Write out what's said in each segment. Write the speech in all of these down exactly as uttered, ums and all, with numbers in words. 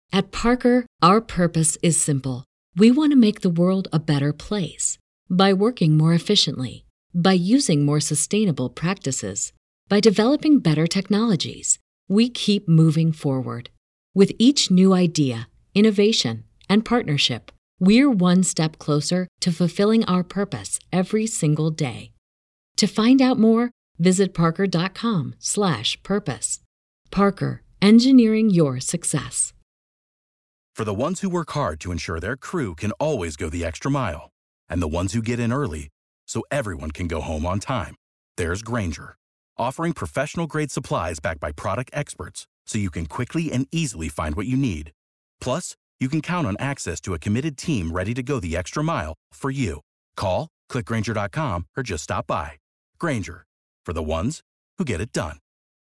At Parker, our purpose is simple. We want to make the world a better place by working more efficiently, by using more sustainable practices, by developing better technologies. We keep moving forward. With each new idea, innovation, and partnership, we're one step closer to fulfilling our purpose every single day. To find out more, visit parker.com slash purpose. Parker, engineering your success. For the ones who work hard to ensure their crew can always go the extra mile, and the ones who get in early so everyone can go home on time, there's Grainger, offering professional-grade supplies backed by product experts so you can quickly and easily find what you need. Plus, you can count on access to a committed team ready to go the extra mile for you. Call, click Grainger dot com, or just stop by. Grainger, for the ones who get it done.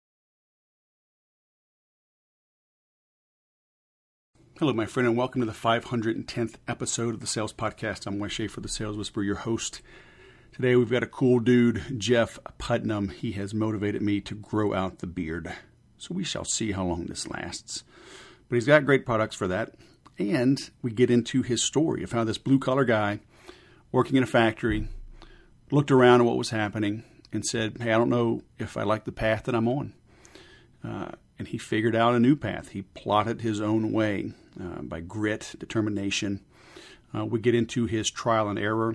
Hello, my friend, and welcome to the five hundred tenth episode of the Sales Podcast. I'm Wes Schaefer, the Sales Whisperer, your host. Today, we've got a cool dude, Jeff Putnam. He has motivated me to grow out the beard. So we shall see how long this lasts. But he's got great products for that. And we get into his story of how this blue-collar guy working in a factory looked around at what was happening and said, hey, I don't know if I like the path that I'm on. Uh, and he figured out a new path. He plotted his own way uh, by grit, determination. Uh, we get into his trial and error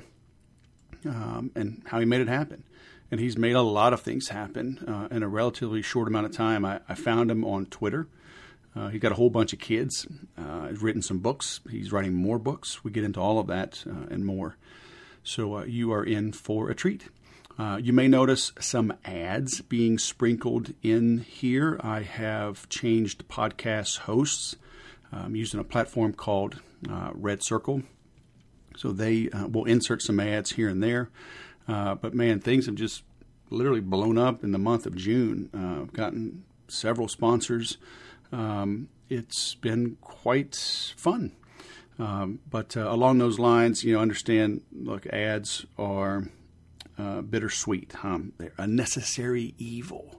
um, and how he made it happen. And he's made a lot of things happen uh, in a relatively short amount of time. I, I found him on Twitter. Uh, he's got a whole bunch of kids. Uh, he's written some books. He's writing more books. We get into all of that uh, and more. So uh, you are in for a treat. Uh, you may notice some ads being sprinkled in here. I have changed podcast hosts. I'm using a platform called uh, Red Circle. So they uh, will insert some ads here and there. Uh, but man, things have just literally blown up in the month of June. Uh, I've gotten several sponsors. Um, it's been quite fun. Um, but uh, along those lines, you know, understand, look, ads are uh, bittersweet. Um, they're a necessary evil.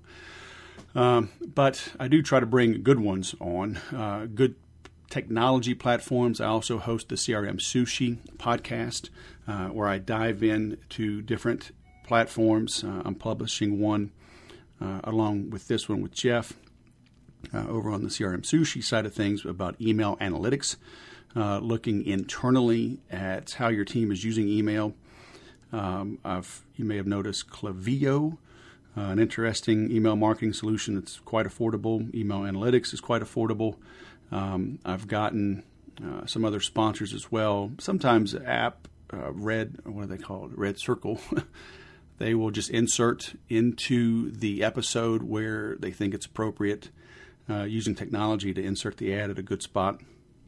Um, but I do try to bring good ones on, uh, good technology platforms. I also host the C R M Sushi podcast, uh, where I dive in to different platforms. Uh, I'm publishing one uh, along with this one with Jeff uh, over on the C R M Sushi side of things about email analytics. Uh, looking internally at how your team is using email. Um, I've, you may have noticed Klaviyo, uh, an interesting email marketing solution that's quite affordable. Email analytics is quite affordable. Um, I've gotten uh, some other sponsors as well. Sometimes the app, uh, Red, what are they called? Red Circle. They will just insert into the episode where they think it's appropriate, uh, using technology to insert the ad at a good spot.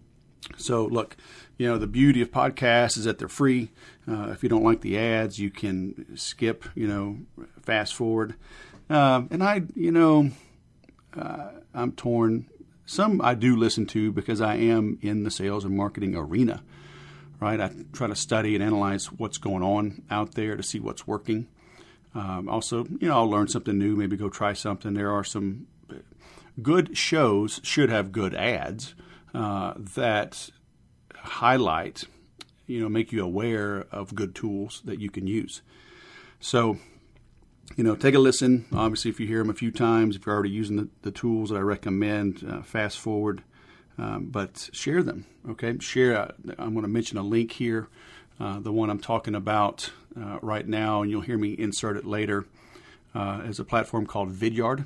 So, look, you know, the beauty of podcasts is that they're free. Uh, if you don't like the ads, you can skip, you know, fast forward. Uh, and I, you know, uh, I'm torn. Some I do listen to because I am in the sales and marketing arena, right? I try to study and analyze what's going on out there to see what's working. Um, also, you know, I'll learn something new, maybe go try something. There are some good shows, should have good ads. Uh, that highlight, you know, make you aware of good tools that you can use. So, you know, take a listen. Obviously, if you hear them a few times, if you're already using the, the tools that I recommend, uh, fast forward, um, but share them, okay? Share. Uh, I'm going to mention a link here, uh, the one I'm talking about uh, right now, and you'll hear me insert it later, uh, is a platform called Vidyard.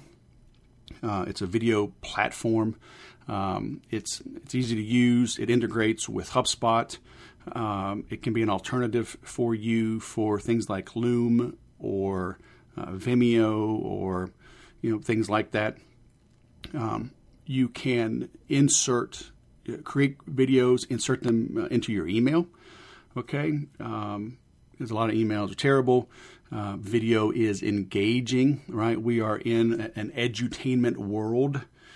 Uh, it's a video platform. Um, it's it's easy to use. It integrates with HubSpot. Um, it can be an alternative for you for things like Loom or uh, Vimeo or you know things like that. Um, you can insert, create videos, insert them uh, into your email. Okay, um, because a lot of emails are terrible. Uh, video is engaging, right? We are in an edutainment world.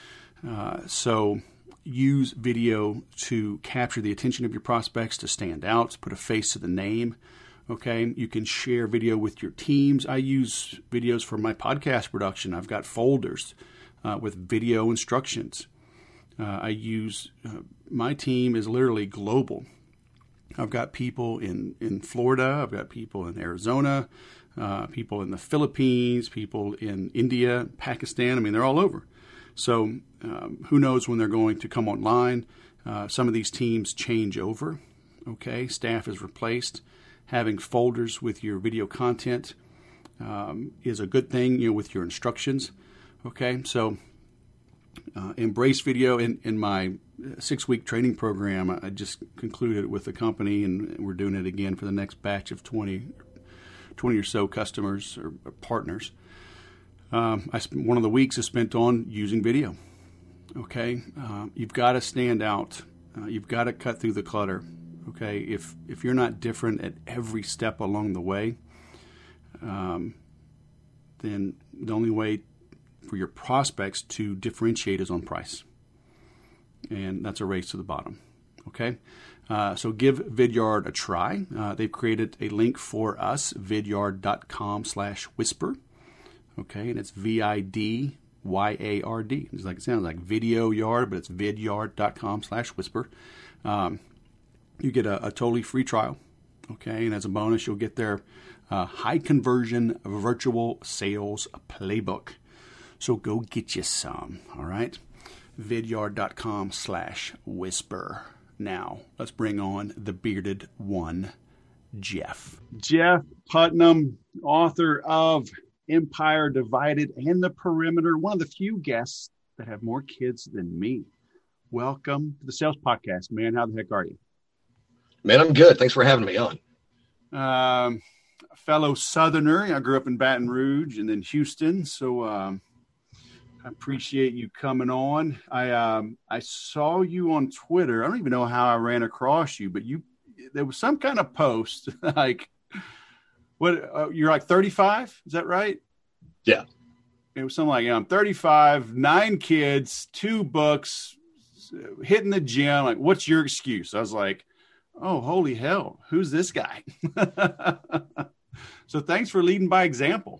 Uh, so use video to capture the attention of your prospects, to stand out, put a face to the name. Okay, you can share video with your teams. I use videos for my podcast production. I've got folders uh, with video instructions. Uh, I use, uh, my team is literally global. I've got people in, in Florida. I've got people in Arizona, uh, people in the Philippines, people in India, Pakistan. I mean, they're all over. So um, who knows when they're going to come online. Uh, some of these teams change over. Okay, staff is replaced. Having folders with your video content um, is a good thing, you know, with your instructions. Okay, so uh, embrace video. In, in my six-week training program, I just concluded with the company, and we're doing it again for the next batch of twenty, twenty or so customers or, or partners. Um, I spent, one of the weeks is spent on using video. Okay, uh, you've got to stand out. Uh, you've got to cut through the clutter. Okay, if if you're not different at every step along the way, um, then the only way for your prospects to differentiate is on price, and that's a race to the bottom. Okay, uh, so give Vidyard a try. Uh, they've created a link for us, vidyard dot com slash whisper. Okay, and it's V I D Y A R D. It's like it sounds like Video Yard, but it's vidyard dot com slash whisper. Um, you get a, a totally free trial. Okay, and as a bonus, you'll get their uh, high conversion virtual sales playbook. So go get you some. All right, vidyard dot com slash whisper. Now let's bring on the bearded one, Jeff. Jeff Putnam, author of Empire Divided and the Perimeter, one of the few guests that have more kids than me. Welcome to the Sales Podcast, man. How the heck are you? Man, I'm good. Thanks for having me on. Um, a fellow Southerner. I grew up in Baton Rouge and then Houston, so um, I appreciate you coming on. I um, I saw you on Twitter. I don't even know how I ran across you, but you there was some kind of post like, what, uh, you're like thirty-five? Is that right? Yeah. It was something like, you know, I'm thirty-five, nine kids, two books, hitting the gym. Like, what's your excuse? I was like, oh, holy hell, who's this guy? So thanks for leading by example.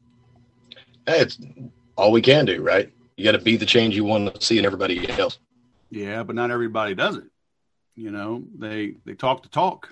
Hey, it's all we can do, right? You got to be the change you want to see in everybody else. Yeah, but not everybody does it. You know, they they talk the talk.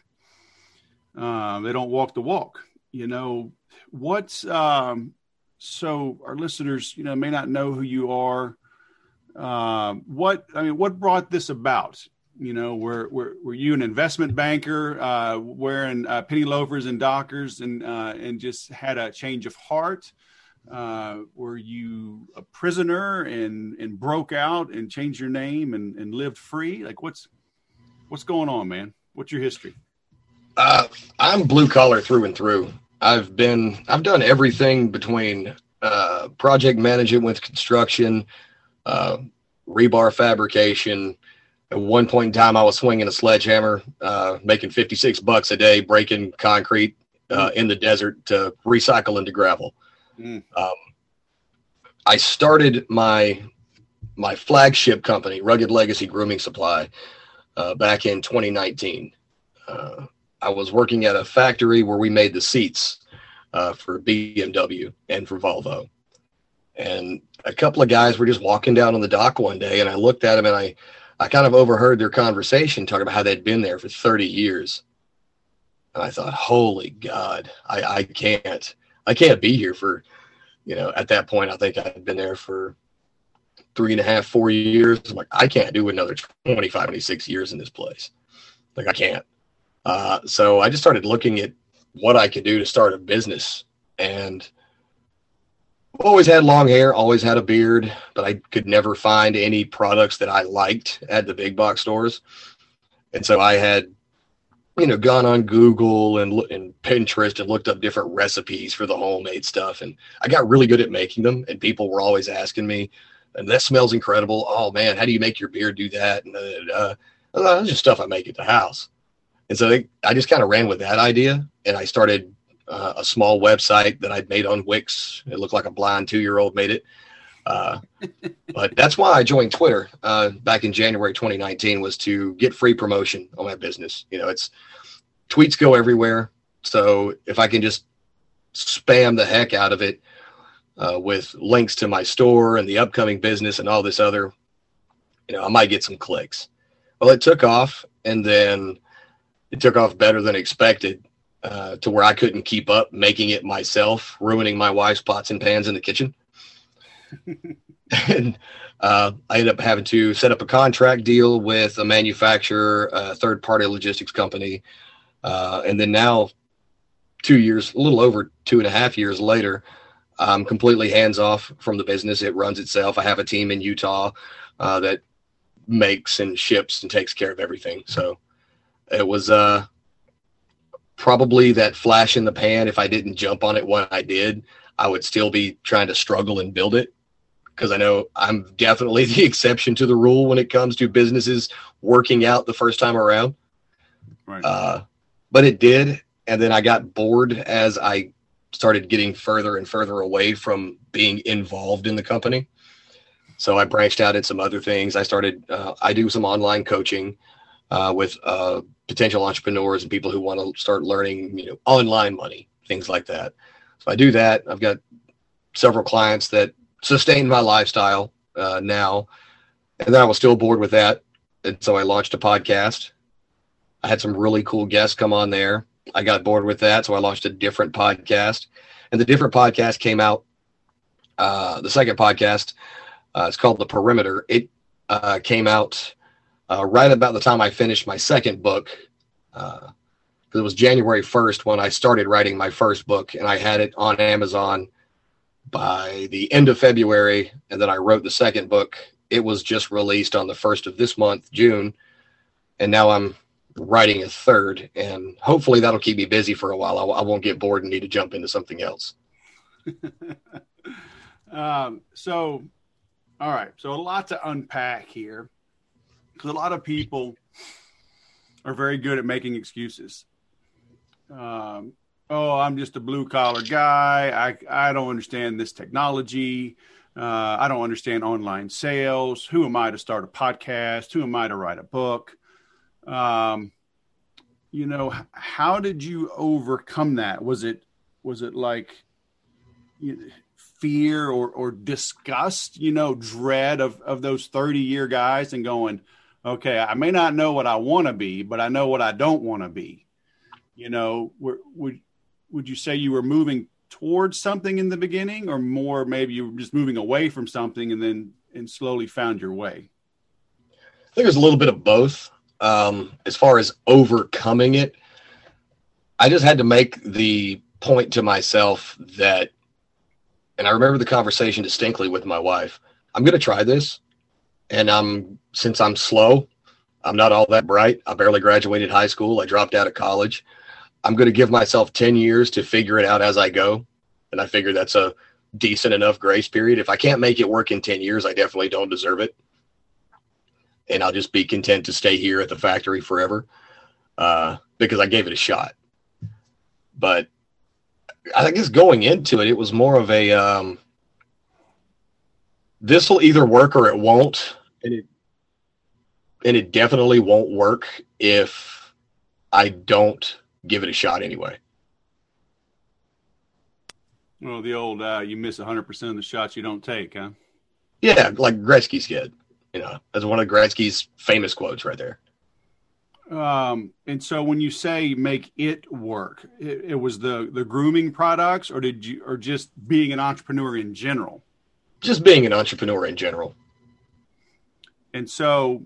Uh, they don't walk the walk. You know, what's um, so our listeners, you know, may not know who you are. Uh, what I mean, what brought this about? You know, were were, were you an investment banker uh, wearing uh, penny loafers and Dockers and uh, and just had a change of heart? Uh, were you a prisoner and and broke out and changed your name and, and lived free? Like, what's what's going on, man? What's your history? Uh, I'm blue collar through and through. I've been, I've done everything between uh, project management with construction, uh, rebar fabrication. At one point in time, I was swinging a sledgehammer, uh, making fifty-six bucks a day, breaking concrete uh, in the desert to recycle into gravel. Mm. Um, I started my my flagship company, Rugged Legacy Grooming Supply, uh, back in twenty nineteen. Uh, I was working at a factory where we made the seats uh, for B M W and for Volvo. And a couple of guys were just walking down on the dock one day, and I looked at them, and I, I kind of overheard their conversation talking about how they'd been there for thirty years. And I thought, holy God, I, I can't, I can't be here for, you know, at that point, I think I'd been there for three and a half, four years. I'm like, I can't do another twenty-five, twenty-six years in this place. Like, I can't. Uh, so I just started looking at what I could do to start a business, and always had long hair, always had a beard, but I could never find any products that I liked at the big box stores. And so I had, you know, gone on Google and, and Pinterest and looked up different recipes for the homemade stuff. And I got really good at making them, and people were always asking me, and that smells incredible. Oh man, how do you make your beard do that? And uh, uh, that's just stuff I make at the house. And so they, I just kind of ran with that idea, and I started uh, a small website that I'd made on Wix. It looked like a blind two-year-old made it. Uh, but that's why I joined Twitter uh, back in January twenty nineteen, was to get free promotion on my business. You know, it's tweets go everywhere. So if I can just spam the heck out of it uh, with links to my store and the upcoming business and all this other You know, I might get some clicks. Well, it took off, and then it took off better than expected, uh, to where I couldn't keep up making it myself, ruining my wife's pots and pans in the kitchen. And uh, I ended up having to set up a contract deal with a manufacturer, a third-party logistics company. Uh, and then now, two years, a little over two and a half years later, I'm completely hands-off from the business. It runs itself. I have a team in Utah uh, that makes and ships and takes care of everything. So it was uh, probably that flash in the pan. If I didn't jump on it when I did, I would still be trying to struggle and build it. Because I know I'm definitely the exception to the rule when it comes to businesses working out the first time around. Right. Uh, but it did. And then I got bored as I started getting further and further away from being involved in the company. So I branched out in some other things. I started, uh, I do some online coaching uh, with uh, potential entrepreneurs and people who want to start learning, you know, online money, things like that. So I do that. I've got several clients that sustain my lifestyle uh, now. And then I was still bored with that. And so I launched a podcast. I had some really cool guests come on there. I got bored with that. So I launched a different podcast. And the different podcast came out. Uh, the second podcast, uh, it's called The Perimeter. It uh, came out uh, right about the time I finished my second book. Uh, it was January first when I started writing my first book. And I had it on Amazon by the end of February, and then I wrote the second book. It was just released on the first of this month, June, and now I'm writing a third, and hopefully that'll keep me busy for a while. I, I won't get bored and need to jump into something else. um, so, all right, so a lot to unpack here, because a lot of people are very good at making excuses. Um, Oh, I'm just a blue collar guy. I, I don't understand this technology. Uh, I don't understand online sales. Who am I to start a podcast? Who am I to write a book? Um, you know, how did you overcome that? Was it, was it like you know, fear or, or disgust, you know, dread of, of those thirty year guys and going, okay, I may not know what I want to be, but I know what I don't want to be. You know, would, would, would you say you were moving towards something in the beginning, or more maybe you were just moving away from something and then and slowly found your way? I think there's a little bit of both. Um, as far as overcoming it, I just had to make the point to myself that, and I remember the conversation distinctly with my wife, I'm going to try this. And I'm, since I'm slow, I'm not all that bright. I barely graduated high school. I dropped out of college. I'm going to give myself ten years to figure it out as I go. And I figure that's a decent enough grace period. If I can't make it work in ten years, I definitely don't deserve it. And I'll just be content to stay here at the factory forever uh, because I gave it a shot. But I guess going into it, it was more of a, um, this will either work or it won't. And it, and it definitely won't work if I don't give it a shot anyway. Well, the old, uh, you miss one hundred percent of the shots you don't take, huh? Yeah, like Gretzky's kid. You know, that's one of Gretzky's famous quotes right there. Um, and so when you say make it work, it, it was the, the grooming products, or did you, or just being an entrepreneur in general? Just being an entrepreneur in general. And so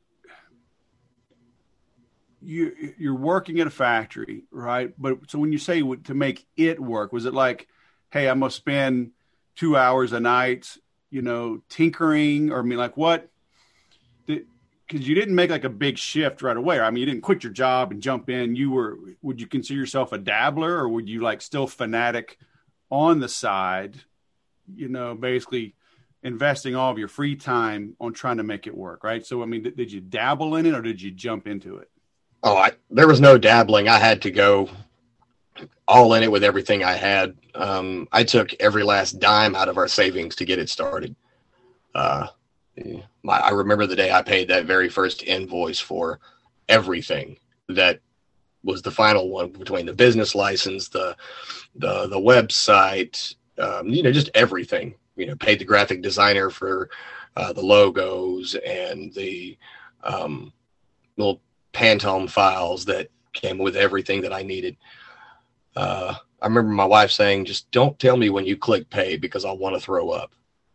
you, you're working at a factory, right? But so when you say to make it work, was it like, hey, I'm going to spend two hours a night, you know, tinkering, or I mean, like what? Because you didn't make like a big shift right away. I mean, you didn't quit your job and jump in. You were, would you consider yourself a dabbler, or would you like still fanatic on the side, you know, basically investing all of your free time on trying to make it work, right? So, I mean, did, did you dabble in it, or did you jump into it? Oh, I, there was no dabbling. I had to go all in it with everything I had. Um, I took every last dime out of our savings to get it started. Uh, my, I remember the day I paid that very first invoice for everything that was the final one, between the business license, the, the, the website, um, you know, just everything, you know, paid the graphic designer for, uh, the logos and the um, little Pantone files that came with everything that I needed. Uh, I remember my wife saying, just don't tell me when you click pay because I'll want to throw up.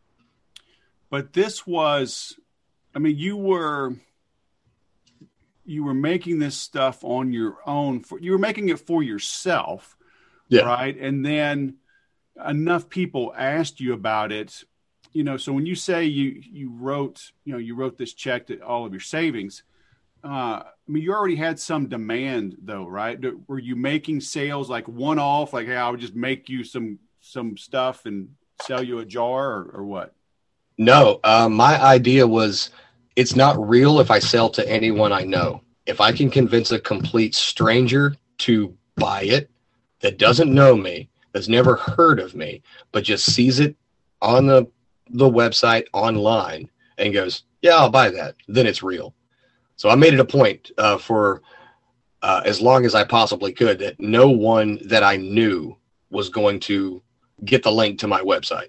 But this was, I mean, you were, you were making this stuff on your own. For, you were making it for yourself, yeah. right? And then enough people asked you about it, you know. So when you say you you wrote, you know, you wrote this check to all of your savings. Uh, I mean, you already had some demand, though, right? Were you making sales like one off, like, hey, I would just make you some some stuff and sell you a jar, or, or what? No, uh, my idea was it's not real if I sell to anyone I know. If I can convince a complete stranger to buy it that doesn't know me, that's never heard of me, but just sees it on the the website online and goes, yeah, I'll buy that, then it's real. So I made it a point uh, for uh, as long as I possibly could that no one that I knew was going to get the link to my website.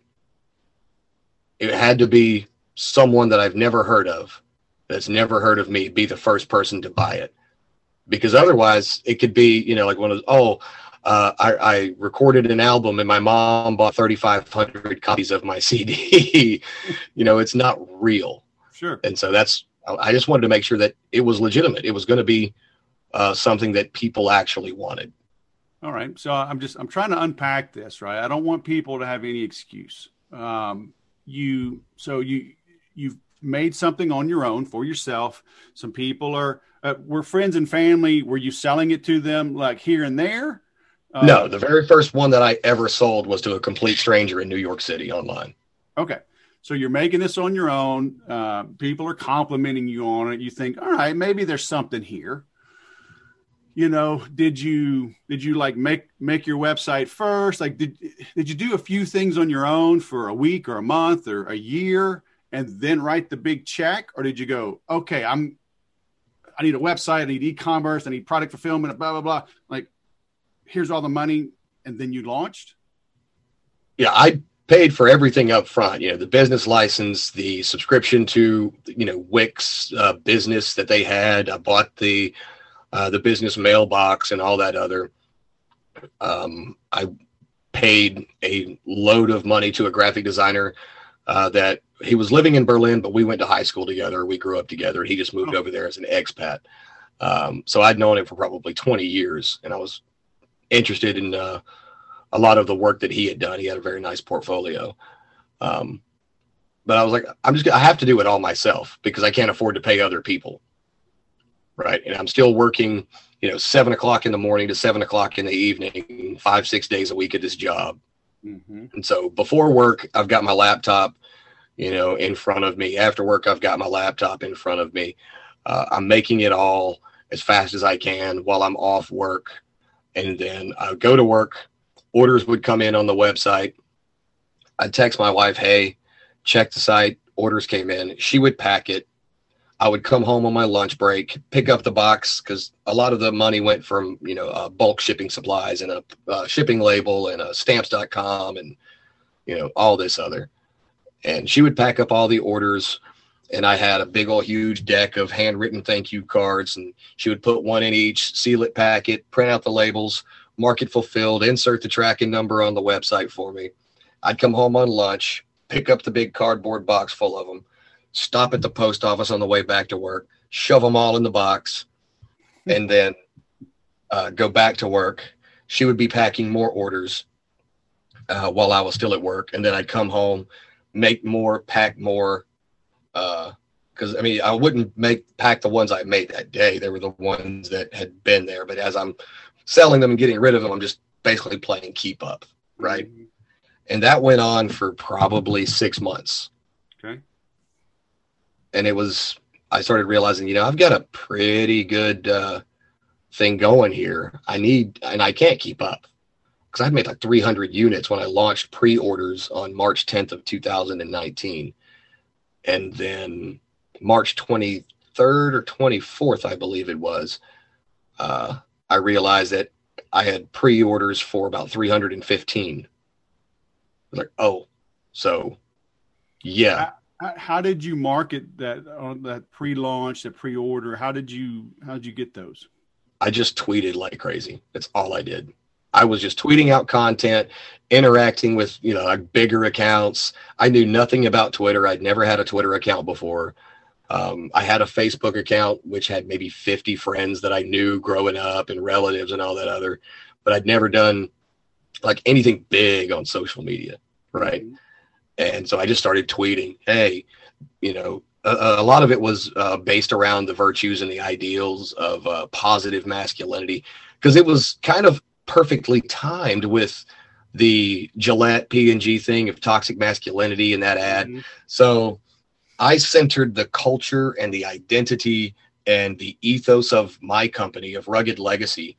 It had to be someone that I've never heard of, that's never heard of me, be the first person to buy it. Because otherwise it could be, you know, like one of those, oh, uh, I, I recorded an album and my mom bought thirty-five hundred copies of my C D. You know, it's not real. Sure. And so that's, I just wanted to make sure that it was legitimate. It was going to be uh, something that people actually wanted. All right. So I'm just, I'm trying to unpack this, right? I don't want people to have any excuse. Um, you, so you, you've made something on your own for yourself. Some people are, uh, were friends and family. Were you selling it to them like here and there? Uh, no, the very first one that I ever sold was to a complete stranger in New York City online. Okay. So you're making this on your own. Uh, people are complimenting you on it. You think, all right, maybe there's something here. You know, did you did you like make make your website first? Like, did did you do a few things on your own for a week or a month or a year, and then write the big check? Or did you go, okay, I'm I need a website, I need e-commerce, I need product fulfillment, blah blah blah. Like, here's all the money, and then you launched? Yeah, I paid for everything up front, you know, the business license, the subscription to, you know, Wix uh, business that they had. I bought the, uh, the business mailbox and all that other. Um, I paid a load of money to a graphic designer uh, that he was living in Berlin, but we went to high school together. We grew up together. He just moved oh. over there as an expat. Um, so I'd known him for probably twenty years, and I was interested in, uh, a lot of the work that he had done. He had a very nice portfolio. Um, but I was like, I'm just, I have to do it all myself because I can't afford to pay other people. Right. And I'm still working, you know, seven o'clock in the morning to seven o'clock in the evening, five, six days a week at this job. Mm-hmm. And so before work, I've got my laptop, you know, in front of me. After work, I've got my laptop in front of me. Uh, I'm making it all as fast as I can while I'm off work. And then I go to work. Orders would come in on the website. I'd text my wife, hey, check the site. Orders came in. She would pack it. I would come home on my lunch break, pick up the box because a lot of the money went from, you know, uh, bulk shipping supplies and a uh, shipping label and a stamps dot com and, you know, all this other. And she would pack up all the orders. And I had a big old huge deck of handwritten thank you cards. And she would put one in each, seal it, pack it, print out the labels, mark it fulfilled, insert the tracking number on the website for me. I'd come home on lunch, pick up the big cardboard box full of them, stop at the post office on the way back to work, shove them all in the box, and then uh, go back to work. She would be packing more orders uh, while I was still at work. And then I'd come home, make more, pack more. Uh, Because, I mean, I wouldn't make pack the ones I made that day. They were the ones that had been there. But as I'm selling them and getting rid of them, I'm just basically playing keep up, right? Mm-hmm. And that went on for probably six months. Okay. And it was, I started realizing, you know, I've got a pretty good uh, thing going here. I need, and I can't keep up. Because I'd made like three hundred units when I launched pre-orders on March tenth of two thousand nineteen. And then March twenty-third or twenty-fourth, I believe it was, uh, I realized that I had pre-orders for about three hundred fifteen. I was like, oh, so yeah. How, how did you market that on that pre-launch, that pre-order? How did you how did you get those? I just tweeted like crazy. That's all I did. I was just tweeting out content, interacting with, you know, like bigger accounts. I knew nothing about Twitter. I'd never had a Twitter account before. Um, I had a Facebook account, which had maybe fifty friends that I knew growing up and relatives and all that other, but I'd never done like anything big on social media. Right. Mm-hmm. And so I just started tweeting, hey, you know, a, a lot of it was uh, based around the virtues and the ideals of uh, positive masculinity, because it was kind of perfectly timed with the Gillette P and G thing of toxic masculinity in that ad. Mm-hmm. So I centered the culture and the identity and the ethos of my company, of Rugged Legacy,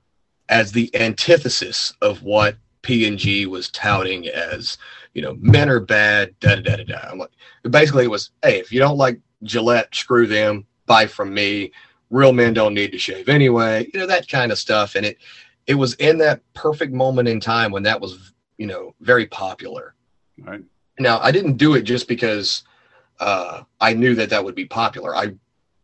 as the antithesis of what P and G was touting as, you know, men are bad, da da da da da. I'm like, basically it was, hey, if you don't like Gillette, screw them, buy from me. Real men don't need to shave anyway, you know, that kind of stuff. And it, it was in that perfect moment in time when that was, you know, very popular. Right. Now, I didn't do it just because uh, I knew that that would be popular. I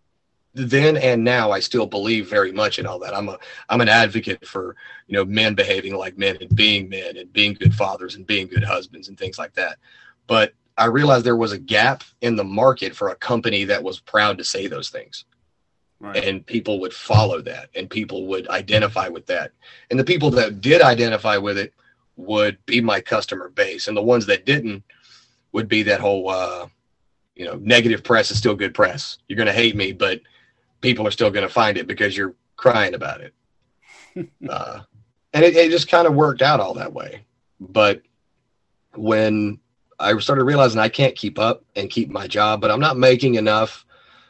then and now I still believe very much in all that. I'm a I'm an advocate for, you know, men behaving like men and being men and being good fathers and being good husbands and things like that. But I realized there was a gap in the market for a company that was proud to say those things. Right. And people would follow that and people would identify with that. And the people that did identify with it would be my customer base. And the ones that didn't would be that whole, uh, you know, negative press is still good press. You're going to hate me, but people are still going to find it because you're crying about it. uh, and it, it just kind of worked out all that way. But when I started realizing I can't keep up and keep my job, but I'm not making enough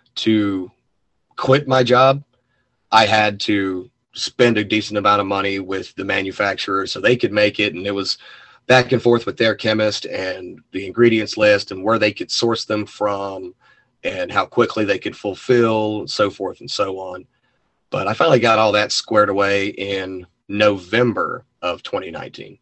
to quit my job, I had to spend a decent amount of money with the manufacturer so they could make it. And it was back and forth with their chemist and the ingredients list and where they could source them from and how quickly they could fulfill, so forth and so on. But I finally got all that squared away in November of twenty nineteen.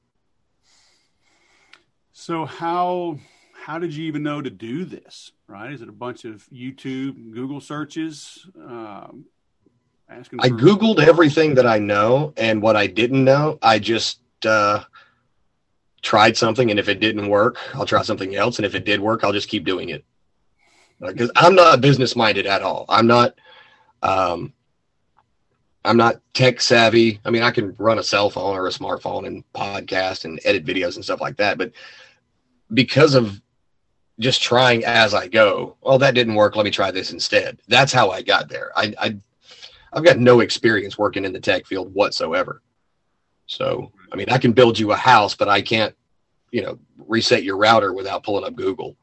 So how how did you even know to do this, right? Is it a bunch of YouTube, Google searches? Um, asking I for- Googled everything that I know, and what I didn't know, I just uh, tried something, and if it didn't work, I'll try something else, and if it did work, I'll just keep doing it. Because I'm not business minded at all. I'm not, um, I'm not tech savvy. I mean, I can run a cell phone or a smartphone and podcast and edit videos and stuff like that. But because of just trying as I go, oh, that didn't work, let me try this instead. That's how I got there. I, I, I've got no experience working in the tech field whatsoever. So, I mean, I can build you a house, but I can't, you know, reset your router without pulling up Google.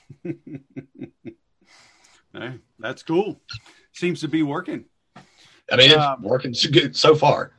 Hey, that's cool. Seems to be working. I mean, it's um, working so good so far.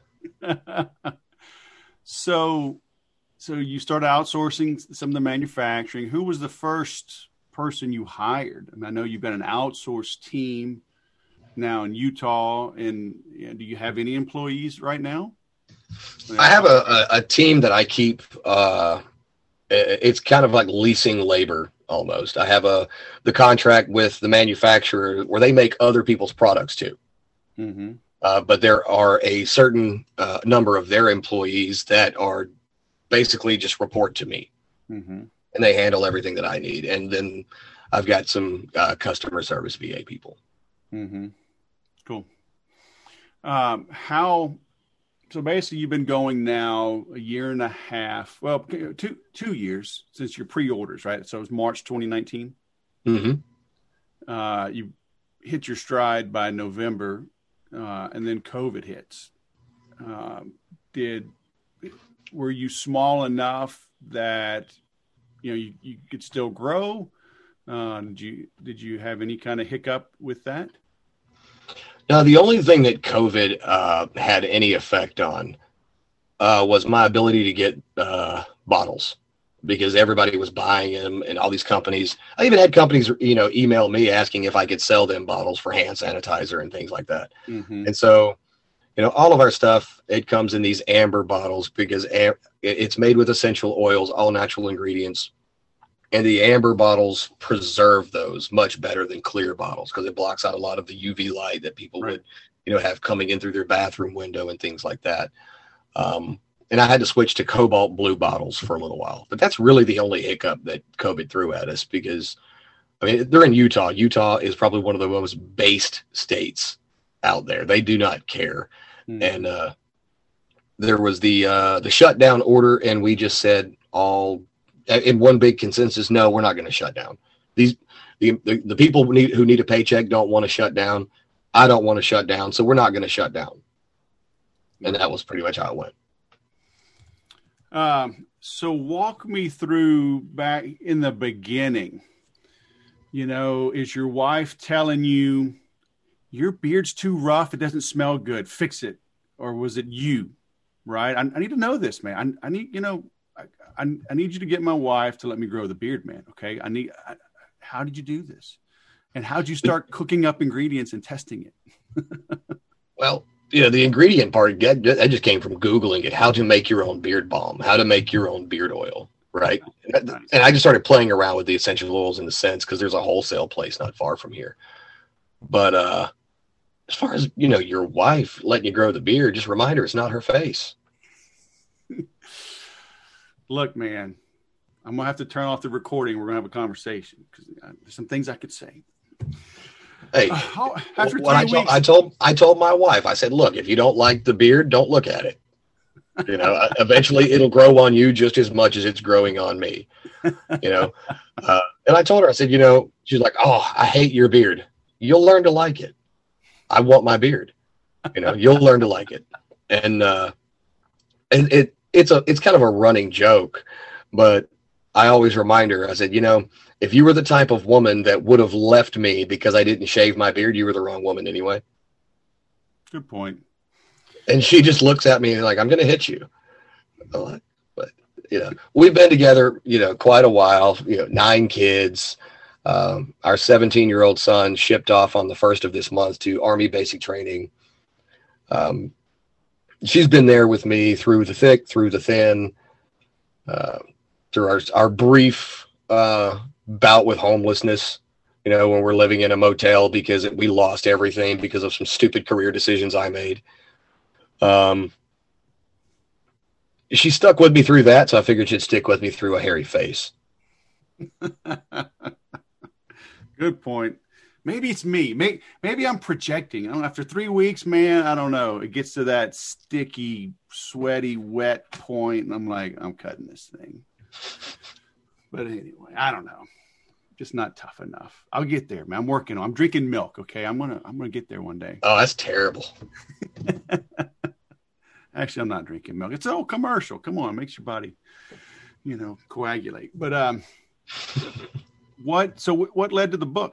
so, so you started outsourcing some of the manufacturing. Who was the first person you hired? I mean, I know you've got an outsourced team now in Utah, and you know, do you have any employees right now? I have a, a, a team that I keep. Uh, it's kind of like leasing labor. Almost. I have a the contract with the manufacturer where they make other people's products too. Mm-hmm. Uh, but there are a certain uh, number of their employees that are basically just report to me, mm-hmm. and they handle everything that I need. And then I've got some uh, customer service V A people. Mm-hmm. Cool. Um, how? So basically, you've been going now a year and a half. Well, two two years since your pre-orders, right? So it was March twenty nineteen. Mm-hmm. Uh, you hit your stride by November, uh, and then COVID hits. Um, did were you small enough that you know you, you could still grow? Uh, did you did you have any kind of hiccup with that? Now, the only thing that COVID uh, had any effect on uh, was my ability to get uh, bottles, because everybody was buying them and all these companies. I even had companies, you know, email me asking if I could sell them bottles for hand sanitizer and things like that. Mm-hmm. And so, you know, all of our stuff, it comes in these amber bottles because am- it's made with essential oils, all natural ingredients. And the amber bottles preserve those much better than clear bottles because it blocks out a lot of the U V light that people right. would, you know, have coming in through their bathroom window and things like that. Um, and I had to switch to cobalt blue bottles for a little while, but that's really the only hiccup that COVID threw at us because, I mean, they're in Utah. Utah is probably one of the most based states out there. They do not care. Mm. And uh, there was the uh, the shutdown order, and we just said all in one big consensus, no, we're not going to shut down. These the, the, the people who need, who need a paycheck don't want to shut down. I don't want to shut down, so we're not going to shut down. And that was pretty much how it went. Um, so walk me through back in the beginning. You know, is your wife telling you your beard's too rough? It doesn't smell good. Fix it. Or was it you? Right. I, I need to know this, man. I, I need, you know, I, I, I need you to get my wife to let me grow the beard, man. Okay. I need, I, how did you do this? And how'd you start cooking up ingredients and testing it? Well, you know, the ingredient part, that just came from Googling it, how to make your own beard balm, how to make your own beard oil, right? And I just started playing around with the essential oils in the sense because there's a wholesale place not far from here. But uh, as far as, you know, your wife letting you grow the beard, just remind her it's not her face. Look, man, I'm going to have to turn off the recording. We're going to have a conversation because there's some things I could say. Hey, uh, after what I told, I told I told my wife, I said, look, if you don't like the beard, don't look at it. You know, eventually it'll grow on you just as much as it's growing on me. You know, uh, and I told her, I said, you know, she's like, oh, I hate your beard. You'll learn to like it. I want my beard. You know, you'll learn to like it. And uh, and it it's a it's kind of a running joke, but I always remind her, I said, you know, if you were the type of woman that would have left me because I didn't shave my beard, you were the wrong woman anyway. Good point. And she just looks at me like, I'm going to hit you. Like, but, you know, we've been together, you know, quite a while, you know, nine kids. Um, our seventeen-year-old son shipped off on the first of this month to Army basic training. Um, she's been there with me through the thick, through the thin, uh, through our, our brief uh, bout with homelessness, you know, when we're living in a motel because it, we lost everything because of some stupid career decisions I made. Um, she stuck with me through that, so I figured she'd stick with me through a hairy face. Good point. Maybe it's me. Maybe, maybe I'm projecting. I don't know, after three weeks, man, I don't know. It gets to that sticky, sweaty, wet point, and I'm like, I'm cutting this thing. But anyway, I don't know. Just not tough enough. I'll get there, man. I'm working on. I'm drinking milk. Okay, I'm gonna. I'm gonna get there one day. Oh, that's terrible. Actually, I'm not drinking milk. It's an old commercial. Come on, it makes your body, you know, coagulate. But um, what? So what led to the book?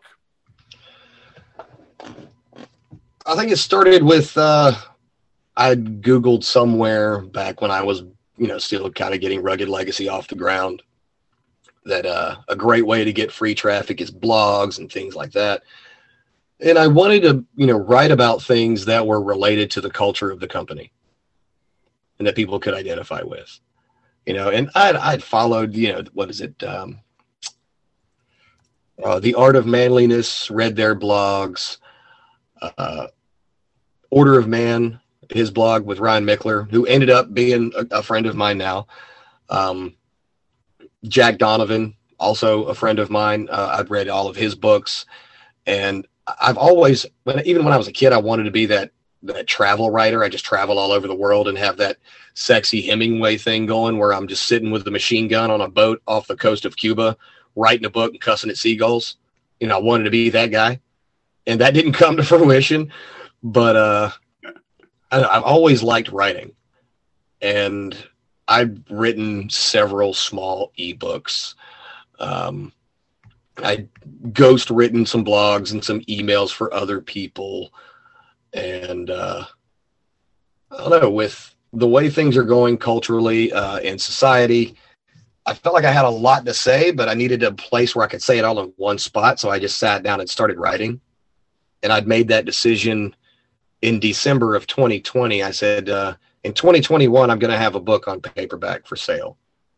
I think it started with uh, I Googled somewhere back when I was, you know, still kind of getting Rugged Legacy off the ground, that uh, a great way to get free traffic is blogs and things like that. And I wanted to, you know, write about things that were related to the culture of the company and that people could identify with, you know, and I'd, I'd followed, you know, what is it? Um, uh, The Art of Manliness, read their blogs, uh, Order of Man, his blog with Ryan Mickler, who ended up being a, a friend of mine now. Um, Jack Donovan, also a friend of mine. Uh, I've read all of his books, and I've always, when, even when I was a kid, I wanted to be that that travel writer. I just travel all over the world and have that sexy Hemingway thing going where I'm just sitting with the machine gun on a boat off the coast of Cuba, writing a book and cussing at seagulls. You know, I wanted to be that guy, and that didn't come to fruition, but uh, I, I've always liked writing, and I've written several small ebooks. Um, I ghost written some blogs and some emails for other people. And uh, I don't know, with the way things are going culturally uh, in society, I felt like I had a lot to say, but I needed a place where I could say it all in one spot. So I just sat down and started writing. And I'd made that decision in December of twenty twenty. I said, uh, in twenty twenty-one, I'm going to have a book on paperback for sale.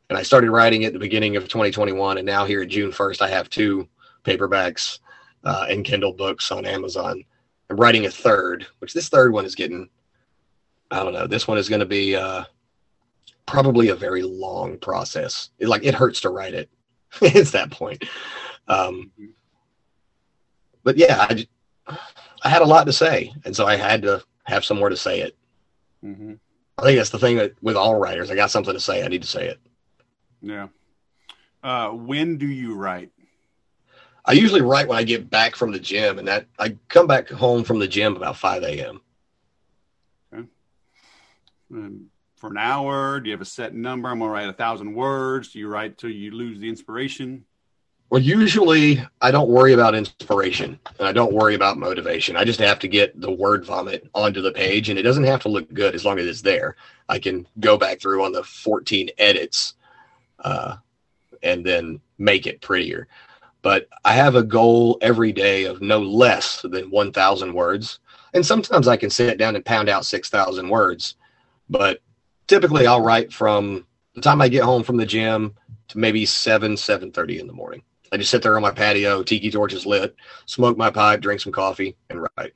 And I started writing at the beginning of twenty twenty-one, and now here at June first, I have two paperbacks uh, and Kindle books on Amazon. I'm writing a third, which this third one is getting, I don't know, this one is going to be uh, probably a very long process. It, like, it hurts to write it. It's that point. Um, but yeah, I, just, I had a lot to say, and so I had to have somewhere to say it. Mm-hmm. I think that's the thing that with all writers, I got something to say. I need to say it. Yeah. Uh, when do you write? I usually write when I get back from the gym, and that I come back home from the gym about five a.m. Okay. And for an hour, do you have a set number? I'm going to write a thousand words. Do you write till you lose the inspiration? Well, usually I don't worry about inspiration, and I don't worry about motivation. I just have to get the word vomit onto the page, and it doesn't have to look good as long as it's there. I can go back through on the fourteen edits uh, and then make it prettier. But I have a goal every day of no less than one thousand words. And sometimes I can sit down and pound out six thousand words. But typically I'll write from the time I get home from the gym to maybe seven, seven thirty in the morning. I just sit there on my patio, tiki torches lit, smoke my pipe, drink some coffee, and write.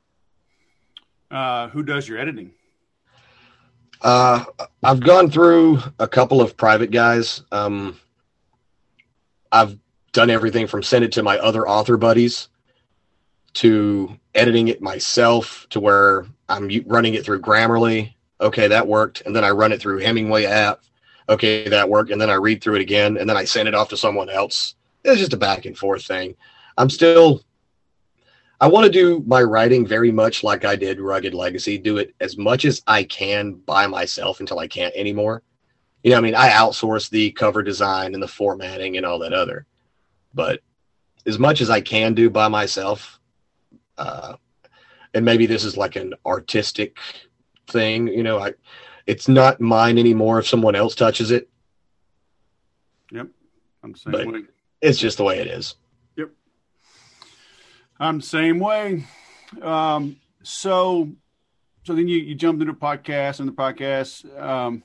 Uh, who does your editing? Uh, I've gone through a couple of private guys. Um, I've done everything from send it to my other author buddies to editing it myself to where I'm running it through Grammarly. Okay, that worked. And then I run it through Hemingway app. Okay, that worked. And then I read through it again. And then I send it off to someone else. It's just a back and forth thing. I'm still, I want to do my writing very much like I did Rugged Legacy, do it as much as I can by myself until I can't anymore. You know, I mean, I outsource the cover design and the formatting and all that other, but as much as I can do by myself, uh, and maybe this is like an artistic thing, you know, I, it's not mine anymore if someone else touches it. Yep. I'm the same way. It's just the way it is. Yep. I'm the same way. Um, so, so then you, you jumped into a podcast and the podcast, um,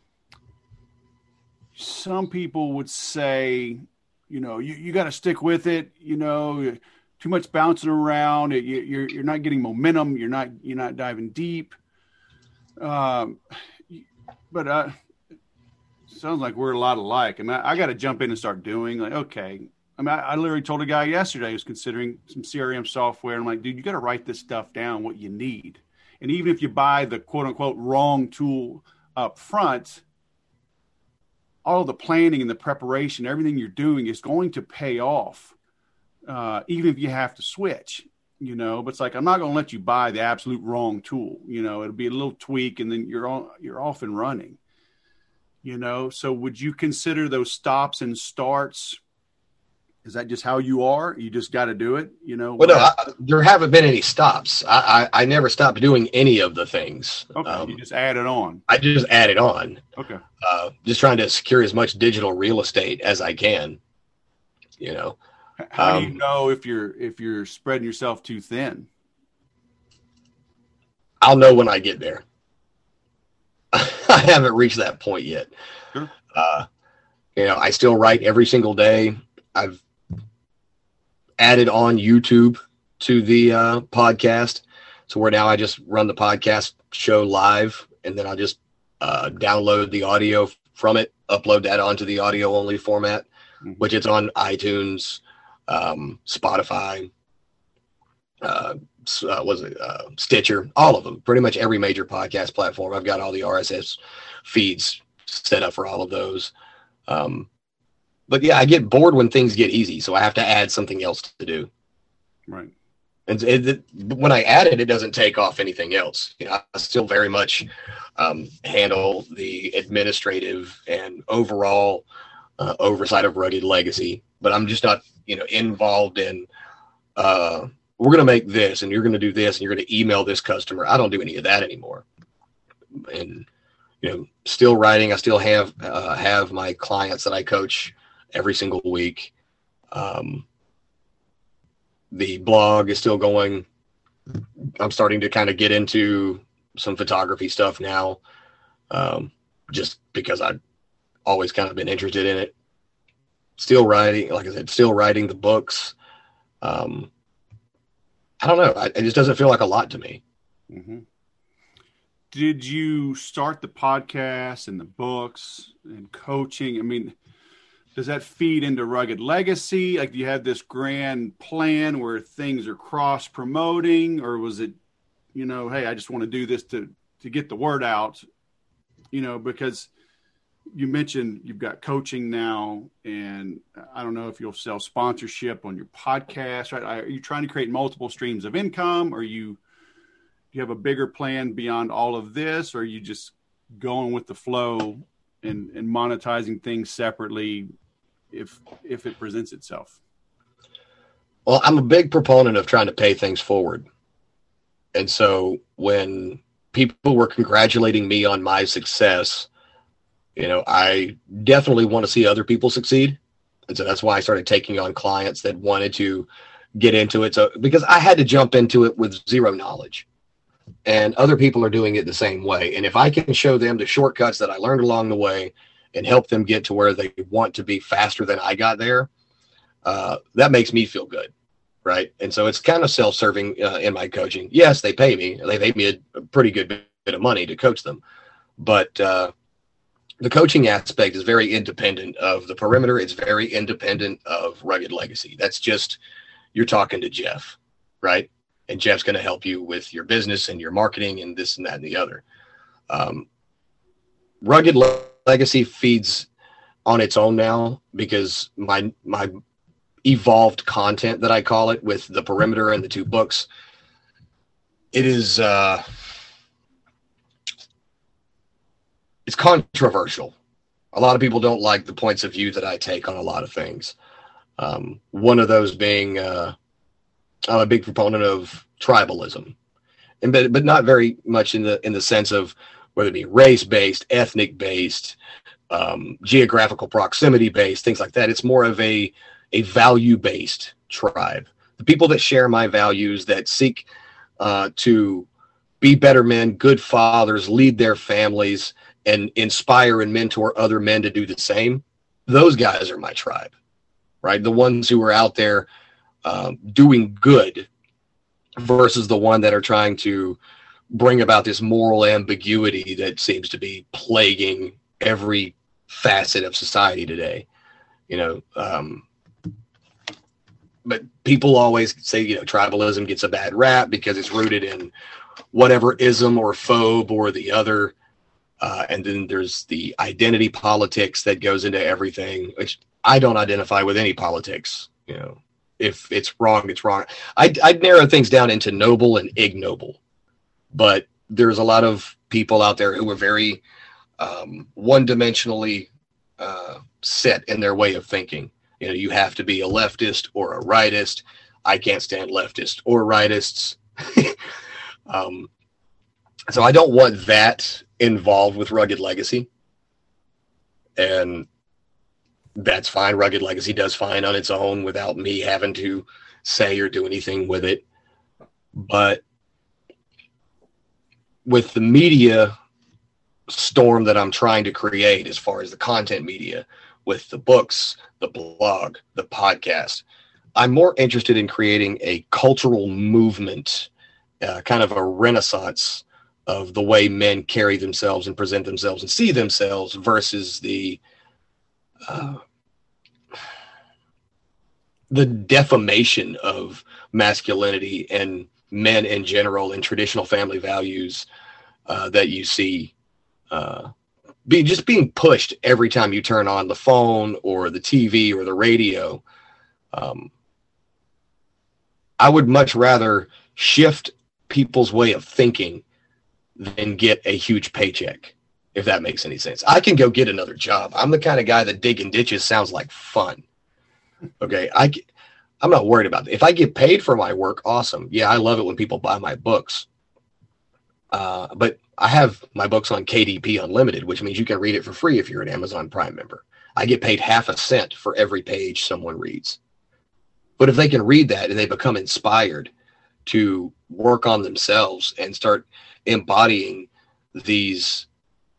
some people would say, you know, you, you got to stick with it, you know, too much bouncing around. You, you're, you're not getting momentum. You're not, you're not diving deep. Um, but, uh, sounds like we're a lot alike. I mean, I, I got to jump in and start doing like, okay. I mean, I, I literally told a guy yesterday who's considering some C R M software. And I'm like, dude, you got to write this stuff down, what you need. And even if you buy the quote unquote wrong tool up front, all of the planning and the preparation, everything you're doing is going to pay off. Uh, even if you have to switch, you know, but it's like, I'm not going to let you buy the absolute wrong tool. You know, it'll be a little tweak and then you're on, you're off and running. You know, so would you consider those stops and starts? Is that just how you are? You just got to do it, you know? Well, no, I, there haven't been any stops. I, I, I never stopped doing any of the things. Okay, um, you just add it on. I just added on. Okay. Uh, just trying to secure as much digital real estate as I can, you know. How um, do you know if you're if you're spreading yourself too thin? I'll know when I get there. I haven't reached that point yet. Sure. Uh, you know, I still write every single day. I've added on YouTube to the uh, podcast. So where now I just run the podcast show live and then I'll just uh, download the audio from it, upload that onto the audio only format, mm-hmm. which it's on iTunes, um, Spotify, uh, uh, was it uh, Stitcher, all of them, pretty much every major podcast platform. I've got all the R S S feeds set up for all of those. Um, but yeah, I get bored when things get easy, so I have to add something else to do. Right. And it, it, when I add it, it doesn't take off anything else. You know, I still very much um, handle the administrative and overall uh, oversight of Rugged Legacy, but I'm just not, you know, involved in, uh, we're going to make this and you're going to do this and you're going to email this customer. I don't do any of that anymore. And, you know, still writing. I still have, uh, have my clients that I coach every single week. Um, the blog is still going. I'm starting to kind of get into some photography stuff now. Um, just because I always kind of been interested in it. Still writing, like I said, still writing the books. Um, I don't know. I, it just doesn't feel like a lot to me. Mm-hmm. Did you start the podcast and the books and coaching? I mean, does that feed into Rugged Legacy? Like, do you have this grand plan where things are cross promoting, or was it, you know, hey, I just want to do this to, to get the word out, you know, because you mentioned you've got coaching now, and I don't know if you'll sell sponsorship on your podcast, right? Are you trying to create multiple streams of income? Or you, do you have a bigger plan beyond all of this? Or are you just going with the flow and, and monetizing things separately if, if it presents itself? Well, I'm a big proponent of trying to pay things forward. And so when people were congratulating me on my success, you know, I definitely want to see other people succeed. And so that's why I started taking on clients that wanted to get into it. So, because I had to jump into it with zero knowledge, and other people are doing it the same way. And if I can show them the shortcuts that I learned along the way and help them get to where they want to be faster than I got there, uh, that makes me feel good. Right. And so it's kind of self-serving uh, in my coaching. Yes, they pay me. They pay me a, a pretty good bit of money to coach them. But, uh, the coaching aspect is very independent of the perimeter. It's very independent of Rugged Legacy. That's just, you're talking to Jeff, right? And Jeff's going to help you with your business and your marketing and this and that and the other. Um, Rugged Legacy feeds on its own now, because my, my evolved content that I call it, with the perimeter and the two books, it is, uh, it's controversial. A lot of people don't like the points of view that I take on a lot of things. Um, one of those being, uh, I'm a big proponent of tribalism, and but but not very much in the in the sense of whether it be race based, ethnic based, um, geographical proximity based, things like that. It's more of a a value based tribe. The people that share my values, that seek uh, to be better men, good fathers, lead their families, and inspire and mentor other men to do the same. Those guys are my tribe, right? The ones who are out there um, doing good, versus the one that are trying to bring about this moral ambiguity that seems to be plaguing every facet of society today. You know, um, but people always say, you know, tribalism gets a bad rap because it's rooted in whatever ism or phobe or the other. Uh, and then there's the identity politics that goes into everything, which I don't identify with any politics. You know, if it's wrong, it's wrong. I'd, I'd narrow things down into noble and ignoble, but there's a lot of people out there who are very um, one-dimensionally uh, set in their way of thinking. You know, you have to be a leftist or a rightist. I can't stand leftists or rightists. um, so I don't want that involved with Rugged Legacy, and that's fine. Rugged Legacy does fine on its own without me having to say or do anything with it. But with the media storm that I'm trying to create, as far as the content media, with the books, the blog, the podcast, I'm more interested in creating a cultural movement, uh, kind of a renaissance of the way men carry themselves and present themselves and see themselves, versus the uh, the defamation of masculinity and men in general and traditional family values uh, that you see uh, be just being pushed every time you turn on the phone or the T V or the radio. Um, I would much rather shift people's way of thinking than get a huge paycheck, if that makes any sense. I can go get another job. I'm the kind of guy that digging ditches sounds like fun. Okay. I, I'm not worried about it. If I get paid for my work, awesome. Yeah. I love it when people buy my books. Uh, but I have my books on K D P Unlimited, which means you can read it for free if you're an Amazon Prime member. I get paid half a cent for every page someone reads. But if they can read that and they become inspired to work on themselves and start embodying these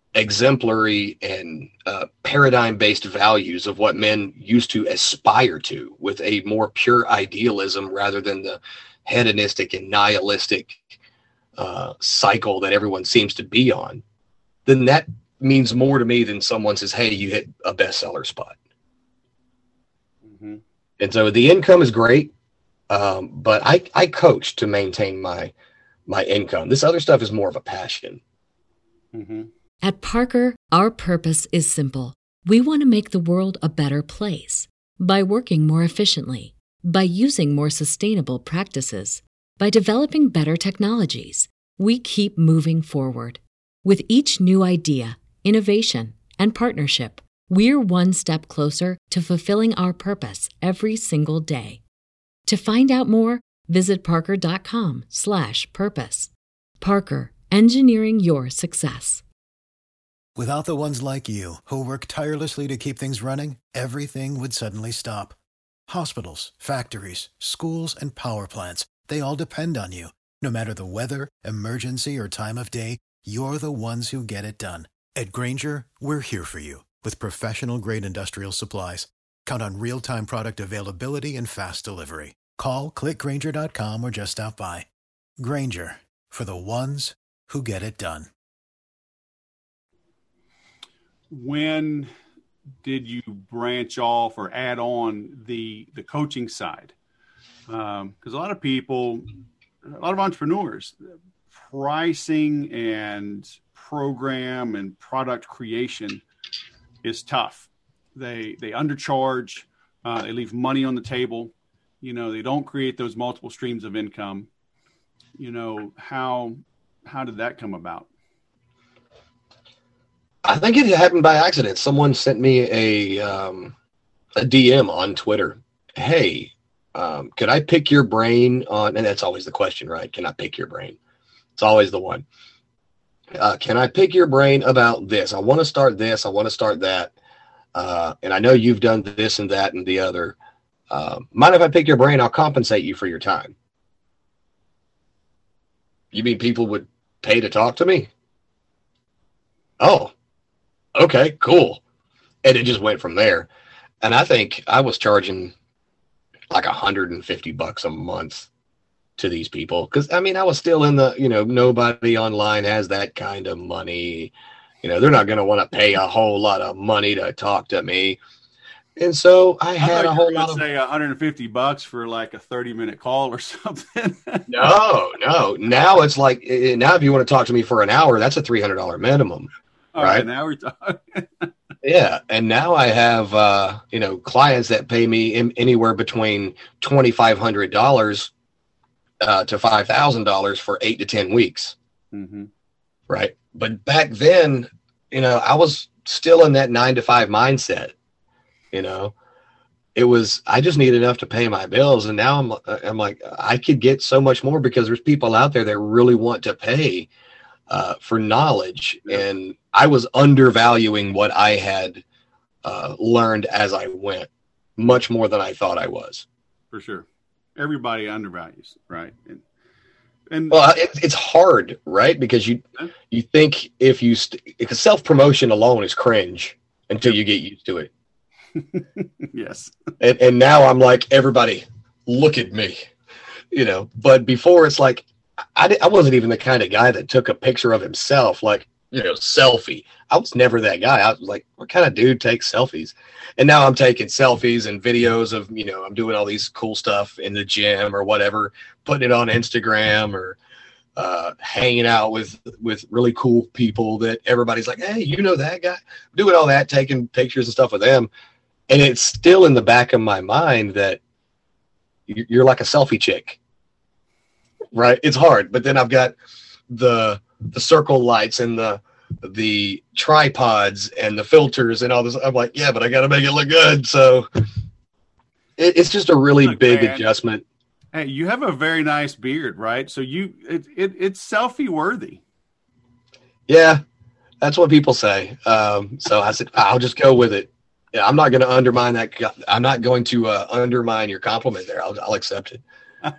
exemplary and uh, paradigm-based values of what men used to aspire to, with a more pure idealism rather than the hedonistic and nihilistic uh, cycle that everyone seems to be on, then that means more to me than someone says, hey, you hit a bestseller spot. Mm-hmm. And so the income is great, um, but I, I coach to maintain my my income. This other stuff is more of a passion. Mm-hmm. At Parker, our purpose is simple. We want to make the world a better place by working more efficiently, by using more sustainable practices, by developing better technologies. We keep moving forward. With each new idea, innovation, and partnership, we're one step closer to fulfilling our purpose every single day. To find out more, visit parker.com slash purpose. Parker, engineering your success. Without the ones like you, who work tirelessly to keep things running, everything would suddenly stop. Hospitals, factories, schools, and power plants, they all depend on you. No matter the weather, emergency, or time of day, you're the ones who get it done. At Grainger, we're here for you with professional-grade industrial supplies. Count on real-time product availability and fast delivery. Call, click Grainger dot com, or just stop by. Grainger, for the ones who get it done. When did you branch off or add on the the coaching side? Because um, a lot of people, a lot of entrepreneurs, pricing and program and product creation is tough. They they undercharge. Uh, they leave money on the table. You know, they don't create those multiple streams of income. You know, how how did that come about? I think it happened by accident. Someone sent me a um, a D M on Twitter. Hey, um, could I pick your brain on? And that's always the question, right? Can I pick your brain? It's always the one. Uh, can I pick your brain about this? I want to start this. I want to start that. Uh, and I know you've done this and that and the other. Uh, mind if I pick your brain? I'll compensate you for your time. You mean people would pay to talk to me? Oh, okay, cool. And it just went from there. And I think I was charging like one hundred fifty bucks a month to these people. Because, I mean, I was still in the, you know, nobody online has that kind of money. You know, they're not going to want to pay a whole lot of money to talk to me. And so I had I a whole lot lot of of say one hundred fifty bucks for like a thirty minute call or something. no, no. Now it's like, now if you want to talk to me for an hour, that's a three hundred dollars minimum. All right? right, now we're talking. Yeah. And now I have, uh, you know, clients that pay me in, anywhere between twenty-five hundred dollars uh, to five thousand dollars for eight to ten weeks. Mm-hmm. Right. But back then, you know, I was still in that nine to five mindset. You know, it was, I just need enough to pay my bills. And now I'm, I'm like, I could get so much more because there's people out there that really want to pay uh, for knowledge. And I was undervaluing what I had uh, learned as I went much more than I thought I was. For sure. Everybody undervalues. Right. And, and well, it, it's hard, right? Because you, you think if you, st- because self-promotion alone is cringe until you get used to it. Yes. And, and now I'm like, everybody look at me, you know, but before it's like, I, I wasn't even the kind of guy that took a picture of himself, like, you know, selfie. I was never that guy. I was like, what kind of dude takes selfies? And now I'm taking selfies and videos of, you know, I'm doing all these cool stuff in the gym or whatever, putting it on Instagram or uh, hanging out with, with really cool people that everybody's like, hey, you know that guy? Doing all that, taking pictures and stuff with them. And it's still in the back of my mind that you're like a selfie chick, right? It's hard. But then I've got the the circle lights and the the tripods and the filters and all this. I'm like, yeah, but I got to make it look good. So it, it's just a really look, big man. adjustment. Hey, you have a very nice beard, right? So you it, it it's selfie worthy. Yeah, that's what people say. Um, so I said, I'll just go with it. Yeah, I'm not going to undermine that. I'm not going to uh, undermine your compliment there. I'll, I'll accept it.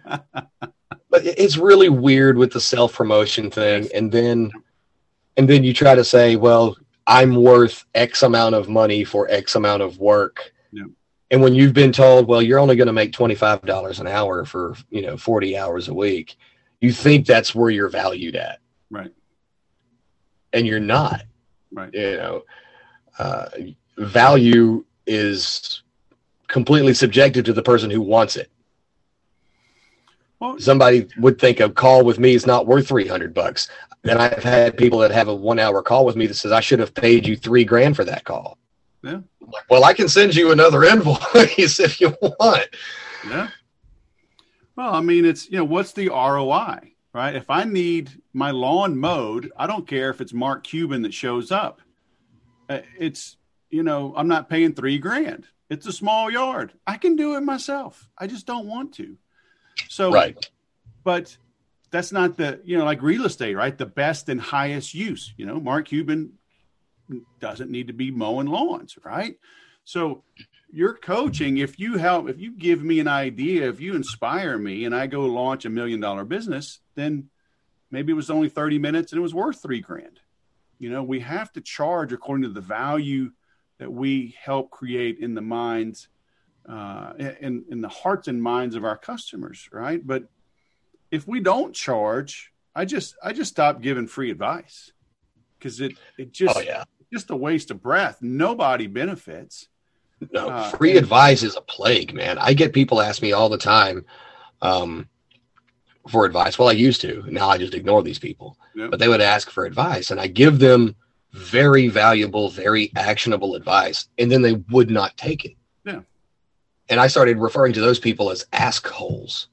But it's really weird with the self-promotion thing. And then, and then you try to say, well, I'm worth X amount of money for X amount of work. Yeah. And when you've been told, well, you're only going to make twenty-five dollars an hour for, you know, forty hours a week, you think that's where you're valued at. Right. And you're not. Right. You know, uh, value is completely subjective to the person who wants it. Well, somebody would think a call with me is not worth three hundred bucks. And I've had people that have a one hour call with me that says, I should have paid you three grand for that call. Yeah. I'm like, well, I can send you another invoice if you want. Yeah. Well, I mean, it's, you know, what's the R O I, right? If I need my lawn mowed, I don't care if it's Mark Cuban that shows up. It's, you know, I'm not paying three grand. It's a small yard. I can do it myself. I just don't want to. So, right. But that's not the, you know, like real estate, right? The best and highest use. You know, Mark Cuban doesn't need to be mowing lawns, right? So you're coaching. If you help, if you give me an idea, if you inspire me and I go launch a million dollar business, then maybe it was only thirty minutes and it was worth three grand. You know, we have to charge according to the value that we help create in the minds, uh, in, in the hearts and minds of our customers, right? But if we don't charge, I just I just stop giving free advice because it it just oh, yeah. just a waste of breath. Nobody benefits. No, uh, free advice is a plague, man. I get people ask me all the time um, for advice. Well, I used to. Now I just ignore these people. Yep. But they would ask for advice, and I give them very valuable, very actionable advice, and then they would not take it. Yeah. And I started referring to those people as ask holes.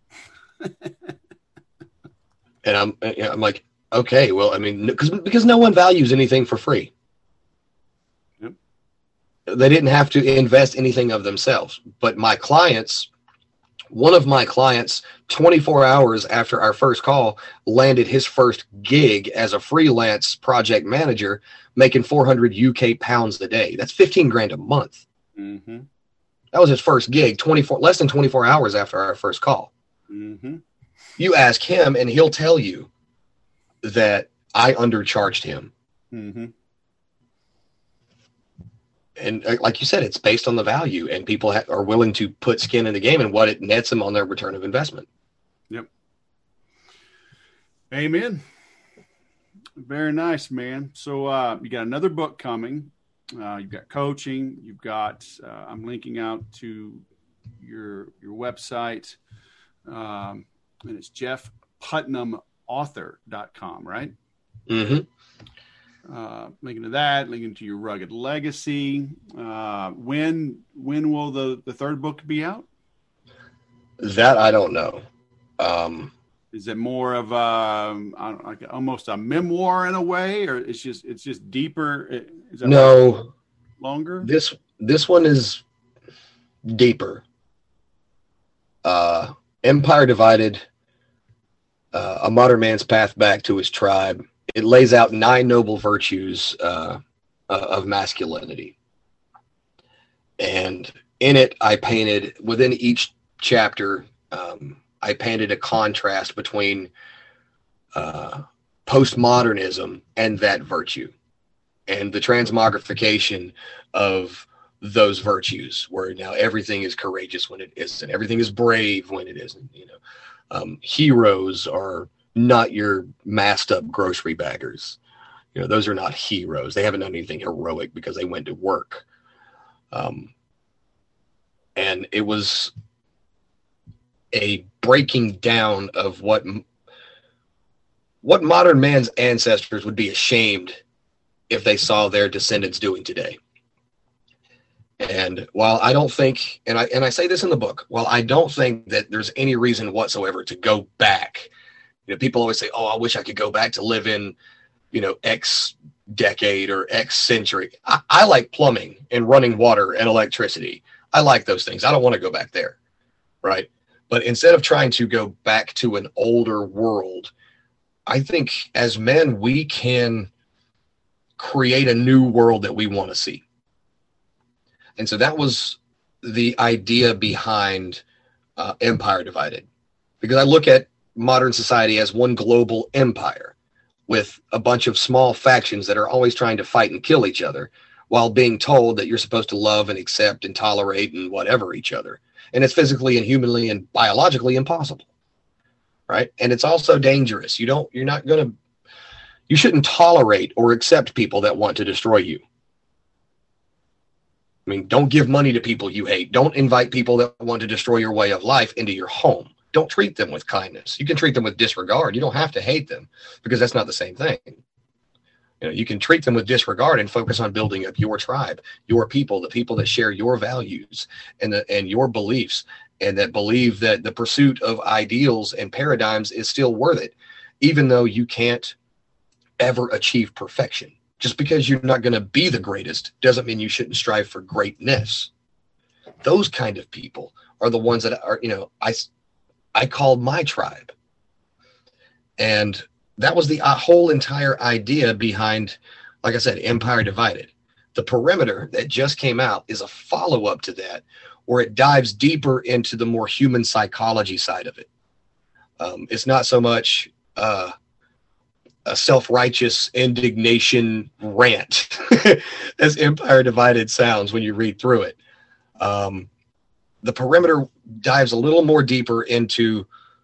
And I'm, I'm like, okay, well, I mean, because because no one values anything for free. Yep. They didn't have to invest anything of themselves. But my clients, one of my clients, twenty-four hours after our first call, landed his first gig as a freelance project manager, making four hundred U K pounds a day. That's fifteen grand a month. Mm-hmm. That was his first gig, twenty-four less than twenty-four hours after our first call. Mm-hmm. You ask him, and he'll tell you that I undercharged him. Mm-hmm. And uh, like you said, it's based on the value, and people ha- are willing to put skin in the game and what it nets them on their return of investment. Yep. Amen. Very nice, man. So uh, you got another book coming. Uh, you've got coaching. You've got, uh, I'm linking out to your, your website. Um, and it's jeff putnam author dot com, right? Mm-hmm. Uh, linking to that, linking to your rugged legacy. Uh, when when will the, the third book be out? That I don't know. Um, Is it more of a, I don't, like almost a memoir in a way, or it's just it's just deeper? Is that no, longer. This this one is deeper. Uh, Empire Divided, uh, A Modern Man's Path Back to His Tribe. It lays out nine noble virtues uh, uh, of masculinity. And in it, I painted, within each chapter, um, I painted a contrast between uh, postmodernism and that virtue, and the transmogrification of those virtues, where now everything is courageous when it isn't, everything is brave when it isn't. You know, um, heroes are not your masked up grocery baggers. You know, those are not heroes. They haven't done anything heroic because they went to work. Um, and it was a breaking down of what what modern man's ancestors would be ashamed if they saw their descendants doing today. And while I don't think, and I and I say this in the book, while I don't think that there's any reason whatsoever to go back, you know, people always say, "Oh, I wish I could go back to live in, you know, X decade or X century." I, I like plumbing and running water and electricity. I like those things. I don't want to go back there, right? But instead of trying to go back to an older world, I think as men we can create a new world that we want to see. And so that was the idea behind uh, Empire Divided, because I look at modern society as one global empire with a bunch of small factions that are always trying to fight and kill each other while being told that you're supposed to love and accept and tolerate and whatever each other. And it's physically and humanly and biologically impossible. Right. And it's also dangerous. You don't, you're not going to, you shouldn't tolerate or accept people that want to destroy you. I mean, don't give money to people you hate. Don't invite people that want to destroy your way of life into your home. Don't treat them with kindness. You can treat them with disregard. You don't have to hate them, because that's not the same thing. You know, you can treat them with disregard and focus on building up your tribe, your people, the people that share your values and the, and your beliefs, and that believe that the pursuit of ideals and paradigms is still worth it, even though you can't ever achieve perfection. Just because you're not going to be the greatest doesn't mean you shouldn't strive for greatness. Those kind of people are the ones that are, you know, I, I called my tribe. And that was the whole entire idea behind, like I said, Empire Divided. The Perimeter that just came out is a follow-up to that, where it dives deeper into the more human psychology side of it. Um, it's not so much uh, a self-righteous indignation rant as Empire Divided sounds when you read through it. Um, the Perimeter dives a little more deeper into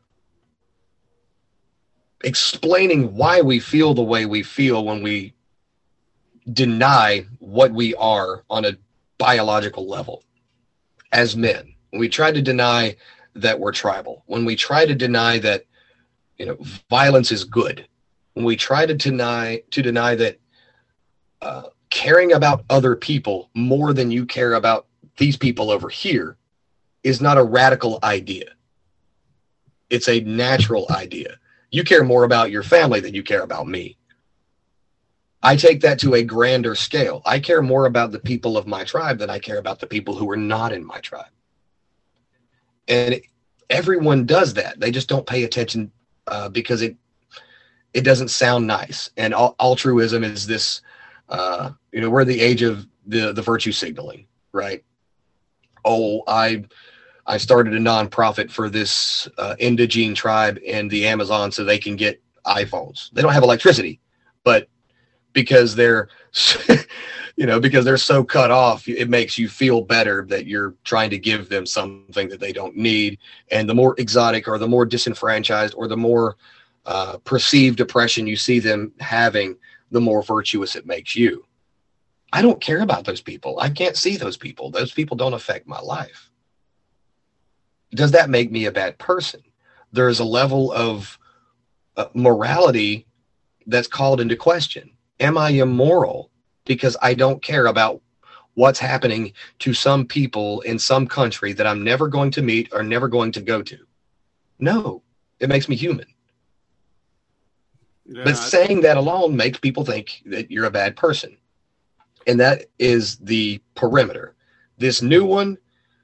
explaining why we feel the way we feel when we deny what we are on a biological level. As men, when we try to deny that we're tribal, when we try to deny that, you know, violence is good, when we try to deny to deny that uh, caring about other people more than you care about these people over here is not a radical idea. It's a natural idea. You care more about your family than you care about me. I take that to a grander scale. I care more about the people of my tribe than I care about the people who are not in my tribe. And everyone does that. They just don't pay attention uh, because it it doesn't sound nice. And al- altruism is this, uh, you know, we're in the age of the, the virtue signaling, right? Oh, I I started a nonprofit for this uh, indigene tribe in the Amazon so they can get iPhones. They don't have electricity, but because they're, you know, because they're so cut off, it makes you feel better that you're trying to give them something that they don't need. And the more exotic or the more disenfranchised or the more uh, perceived oppression you see them having, the more virtuous it makes you. I don't care about those people. I can't see those people. Those people don't affect my life. Does that make me a bad person? There's a level of uh, morality that's called into question. Am I immoral because I don't care about what's happening to some people in some country that I'm never going to meet or never going to go to? No, it makes me human. Yeah, but saying that alone makes people think that you're a bad person. And that is the Perimeter. This new one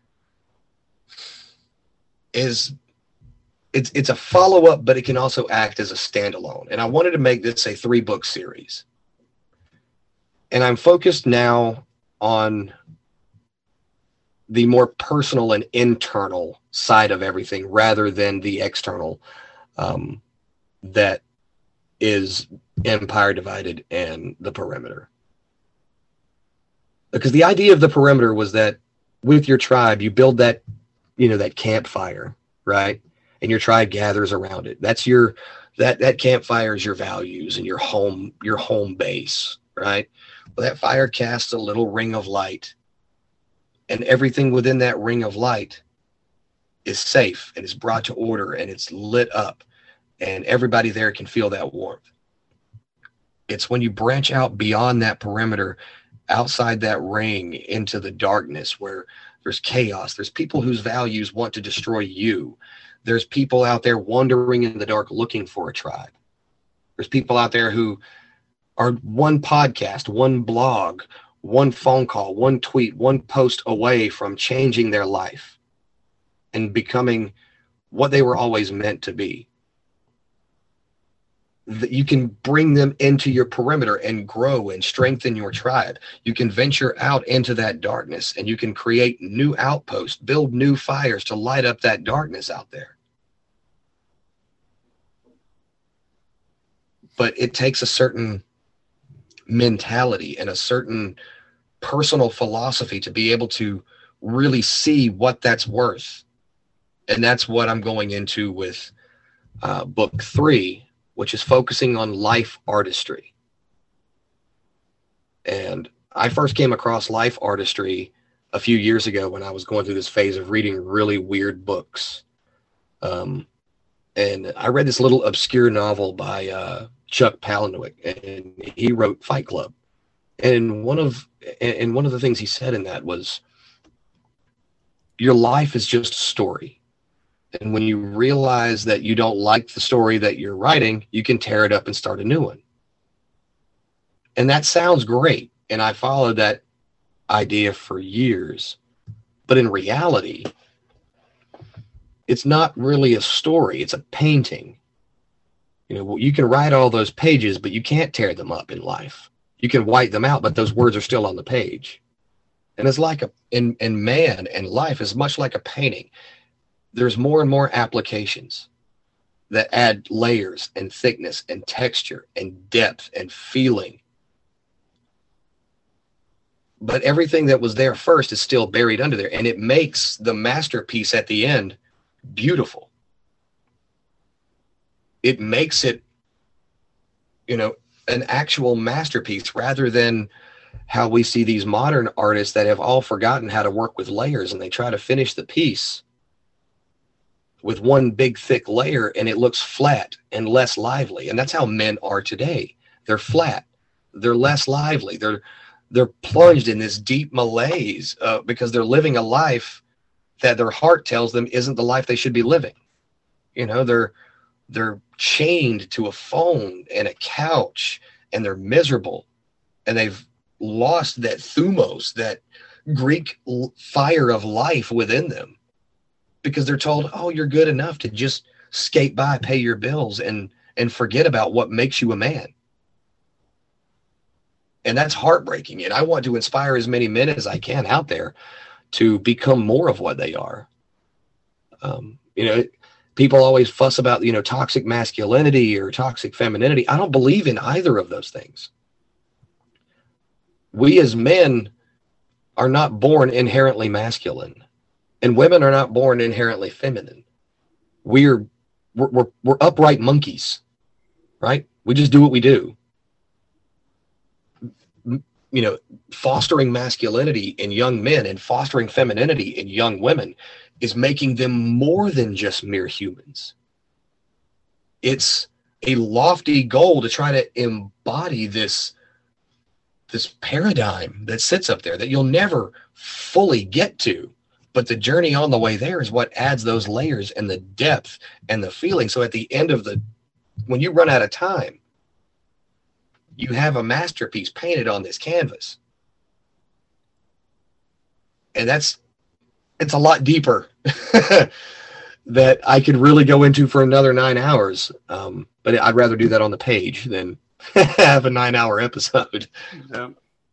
is, it's it's a follow-up, but it can also act as a standalone. And I wanted to make this a three-book series. And I'm focused now on the more personal and internal side of everything rather than the external um, that is Empire Divided and the Perimeter. Because the idea of the Perimeter was that with your tribe, you build that, you know, that campfire, right? And your tribe gathers around it. That's your, that, that campfire is your values and your home, your home base, right? Well, that fire casts a little ring of light, and everything within that ring of light is safe and is brought to order and it's lit up, and everybody there can feel that warmth. It's when you branch out beyond that perimeter, outside that ring into the darkness where there's chaos. There's people whose values want to destroy you. There's people out there wandering in the dark looking for a tribe. There's people out there who are one podcast, one blog, one phone call, one tweet, one post away from changing their life and becoming what they were always meant to be. That you can bring them into your perimeter and grow and strengthen your tribe. You can venture out into that darkness and you can create new outposts, build new fires to light up that darkness out there. but it takes a certain mentality and a certain personal philosophy to be able to really see what that's worth. And that's what I'm going into with uh, book three, which is focusing on life artistry. And I first came across life artistry a few years ago when I was going through this phase of reading really weird books. Um, and I read this little obscure novel by uh, Chuck Palahniuk, and he wrote Fight Club. And one of and one of the things he said in that was, your life is just a story. And when you realize that you don't like the story that you're writing, you can tear it up and start a new one. And that sounds great. And I followed that idea for years. But in reality, it's not really a story. It's a painting. You know, you can write all those pages, but you can't tear them up in life. You can white them out, but those words are still on the page. And it's like a, in, in man and life is much like a painting. There's more and more applications that add layers and thickness and texture and depth and feeling. But everything that was there first is still buried under there, and it makes the masterpiece at the end beautiful. It makes it, you know, an actual masterpiece rather than how we see these modern artists that have all forgotten how to work with layers, and they try to finish the piece with one big thick layer and it looks flat and less lively. And that's how men are today. They're flat. They're less lively. They're they're plunged in this deep malaise uh, because they're living a life that their heart tells them isn't the life they should be living. You know, they're they're chained to a phone and a couch, and they're miserable, and they've lost that thumos, that Greek fire of life within them, because they're told, oh, you're good enough to just skate by, pay your bills, and and forget about what makes you a man. And that's heartbreaking. And I want to inspire as many men as I can out there to become more of what they are. Um, you know, people always fuss about, you know, toxic masculinity or toxic femininity. I don't believe in either of those things. We as men are not born inherently masculine, and women are not born inherently feminine. We're, we're, we're, we're upright monkeys, right? We just do what we do. You know, fostering masculinity in young men and fostering femininity in young women is making them more than just mere humans. It's a lofty goal to try to embody this, this paradigm that sits up there that you'll never fully get to. But the journey on the way there is what adds those layers and the depth and the feeling. So at the end of the, when you run out of time, you have a masterpiece painted on this canvas. And that's, it's a lot deeper that I could really go into for another nine hours. Um, but I'd rather do that on the page than have a nine hour episode. Yeah.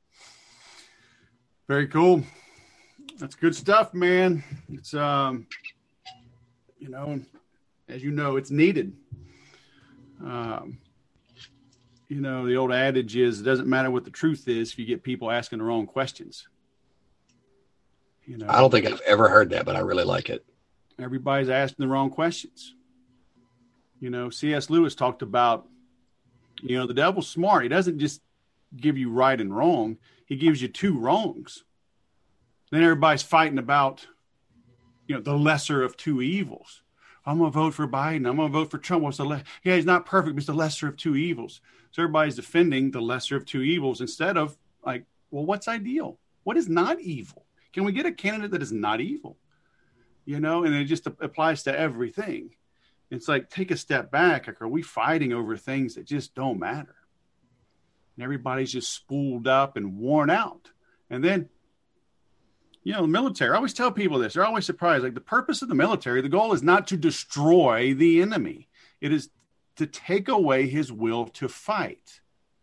Very cool. That's good stuff, man. It's, um, you know, as you know, it's needed. Um, you know, the old adage is, it doesn't matter what the truth is if you get people asking the wrong questions. You know, I don't think I've ever heard that, but I really like it. Everybody's asking the wrong questions. You know, C S Lewis talked about, you know, the devil's smart. He doesn't just give you right and wrong. He gives you two wrongs. Then everybody's fighting about, you know, the lesser of two evils. I'm going to vote for Biden. I'm going to vote for Trump. What's the le- yeah, he's not perfect, but it's the lesser of two evils. So everybody's defending the lesser of two evils instead of like, well, what's ideal? What is not evil? Can we get a candidate that is not evil? You know, and it just applies to everything. It's like, take a step back. Like, are we fighting over things that just don't matter? And everybody's just spooled up and worn out. And then, you know, the military, I always tell people this. They're always surprised. Like, the purpose of the military, the goal is not to destroy the enemy. It is to take away his will to fight.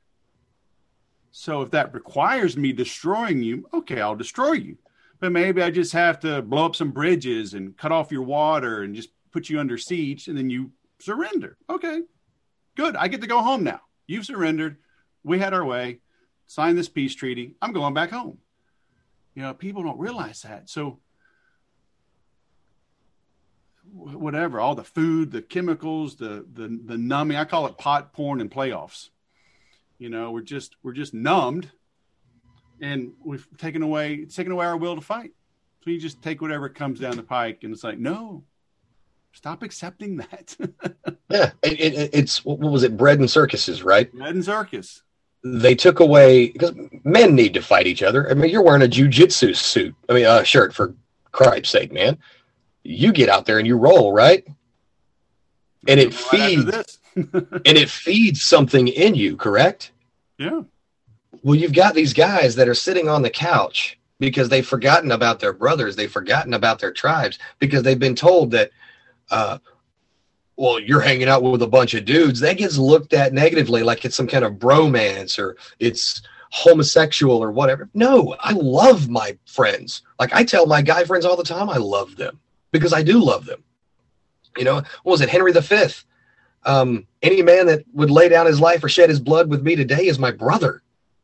So if that requires me destroying you, okay, I'll destroy you. But maybe I just have to blow up some bridges and cut off your water and just put you under siege, and then you surrender. Okay. Good. I get to go home now. You've surrendered. We had our way. Signed this peace treaty. I'm going back home. You know, people don't realize that. So whatever, all the food, the chemicals, the the the numbing, I call it pot, porn, and playoffs. You know, we're just we're just numbed, and we've taken away it's taken away our will to fight. So you just take whatever comes down the pike, and it's like, no, stop accepting that. Yeah, it, it, it's what was it? Bread and circuses, right? Bread and circus. They took away because men need to fight each other. I mean, you're wearing a jujitsu suit. I mean, a uh, shirt for Christ's sake, man. You get out there and you roll, right? And it feeds, and it feeds something in you, correct? Yeah. Well, you've got these guys that are sitting on the couch because they've forgotten about their brothers. They've forgotten about their tribes because they've been told that, uh, well, you're hanging out with a bunch of dudes. That gets looked at negatively, like it's some kind of bromance or it's homosexual or whatever. No, I love my friends. Like I tell my guy friends all the time, I love them because I do love them. You know, what was it? Henry the Fifth. Um, any man that would lay down his life or shed his blood with me today is my brother.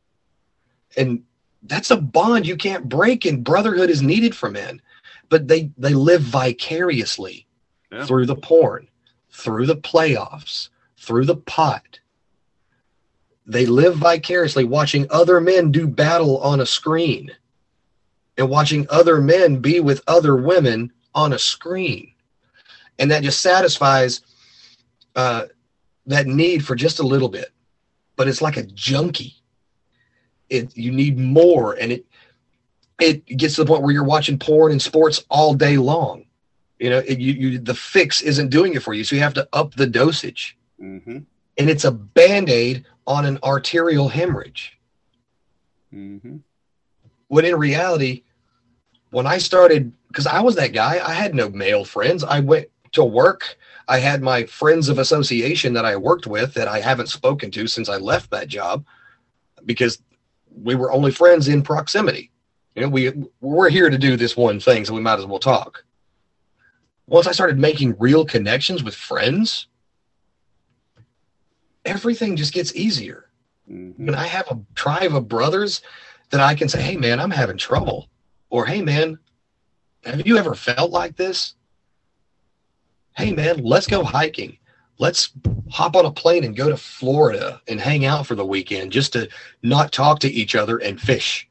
And that's a bond you can't break, and brotherhood is needed for men. But they, they live vicariously yeah. through the porn, through the playoffs, through the pot. They live vicariously watching other men do battle on a screen and watching other men be with other women on a screen. And that just satisfies uh, that need for just a little bit. But it's like a junkie. It, you need more, and it it gets to the point where you're watching porn and sports all day long. You know, it, you, you the fix isn't doing it for you, so you have to up the dosage. Mm-hmm. And it's a Band-Aid on an arterial hemorrhage. Mm-hmm. When in reality, when I started, because I was that guy, I had no male friends. I went to work. I had my friends of association that I worked with that I haven't spoken to since I left that job because we were only friends in proximity. You know, we, we're here to do this one thing, so we might as well talk. Once I started making real connections with friends, everything just gets easier. Mm-hmm. When I have a tribe of brothers that I can say, hey, man, I'm having trouble. Or, hey, man, have you ever felt like this? Hey, man, let's go hiking. Let's hop on a plane and go to Florida and hang out for the weekend just to not talk to each other and fish.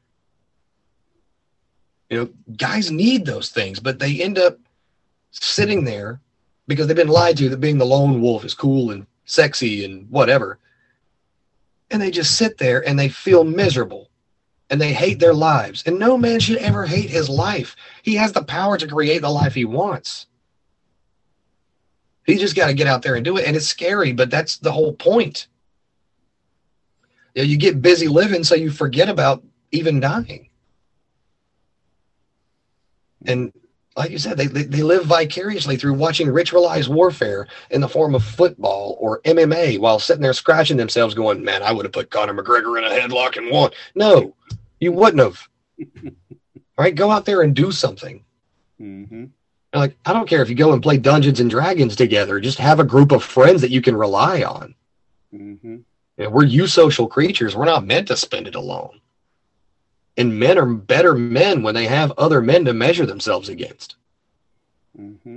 You know, guys need those things, but they end up sitting there because they've been lied to that being the lone wolf is cool and sexy and whatever. And they just sit there and they feel miserable and they hate their lives. And no man should ever hate his life. He has the power to create the life he wants. He just got to get out there and do it. And it's scary, but that's the whole point. You know, you get busy living so you forget about even dying. And like you said, they, they, they live vicariously through watching ritualized warfare in the form of football or M M A while sitting there scratching themselves going, man, I would have put Conor McGregor in a headlock and won. No, you wouldn't have. All right, go out there and do something. Mm-hmm. Like, I don't care if you go and play Dungeons and Dragons together. Just have a group of friends that you can rely on. Mm-hmm. You know, we're eusocial creatures. We're not meant to spend it alone. And men are better men when they have other men to measure themselves against. Mm-hmm.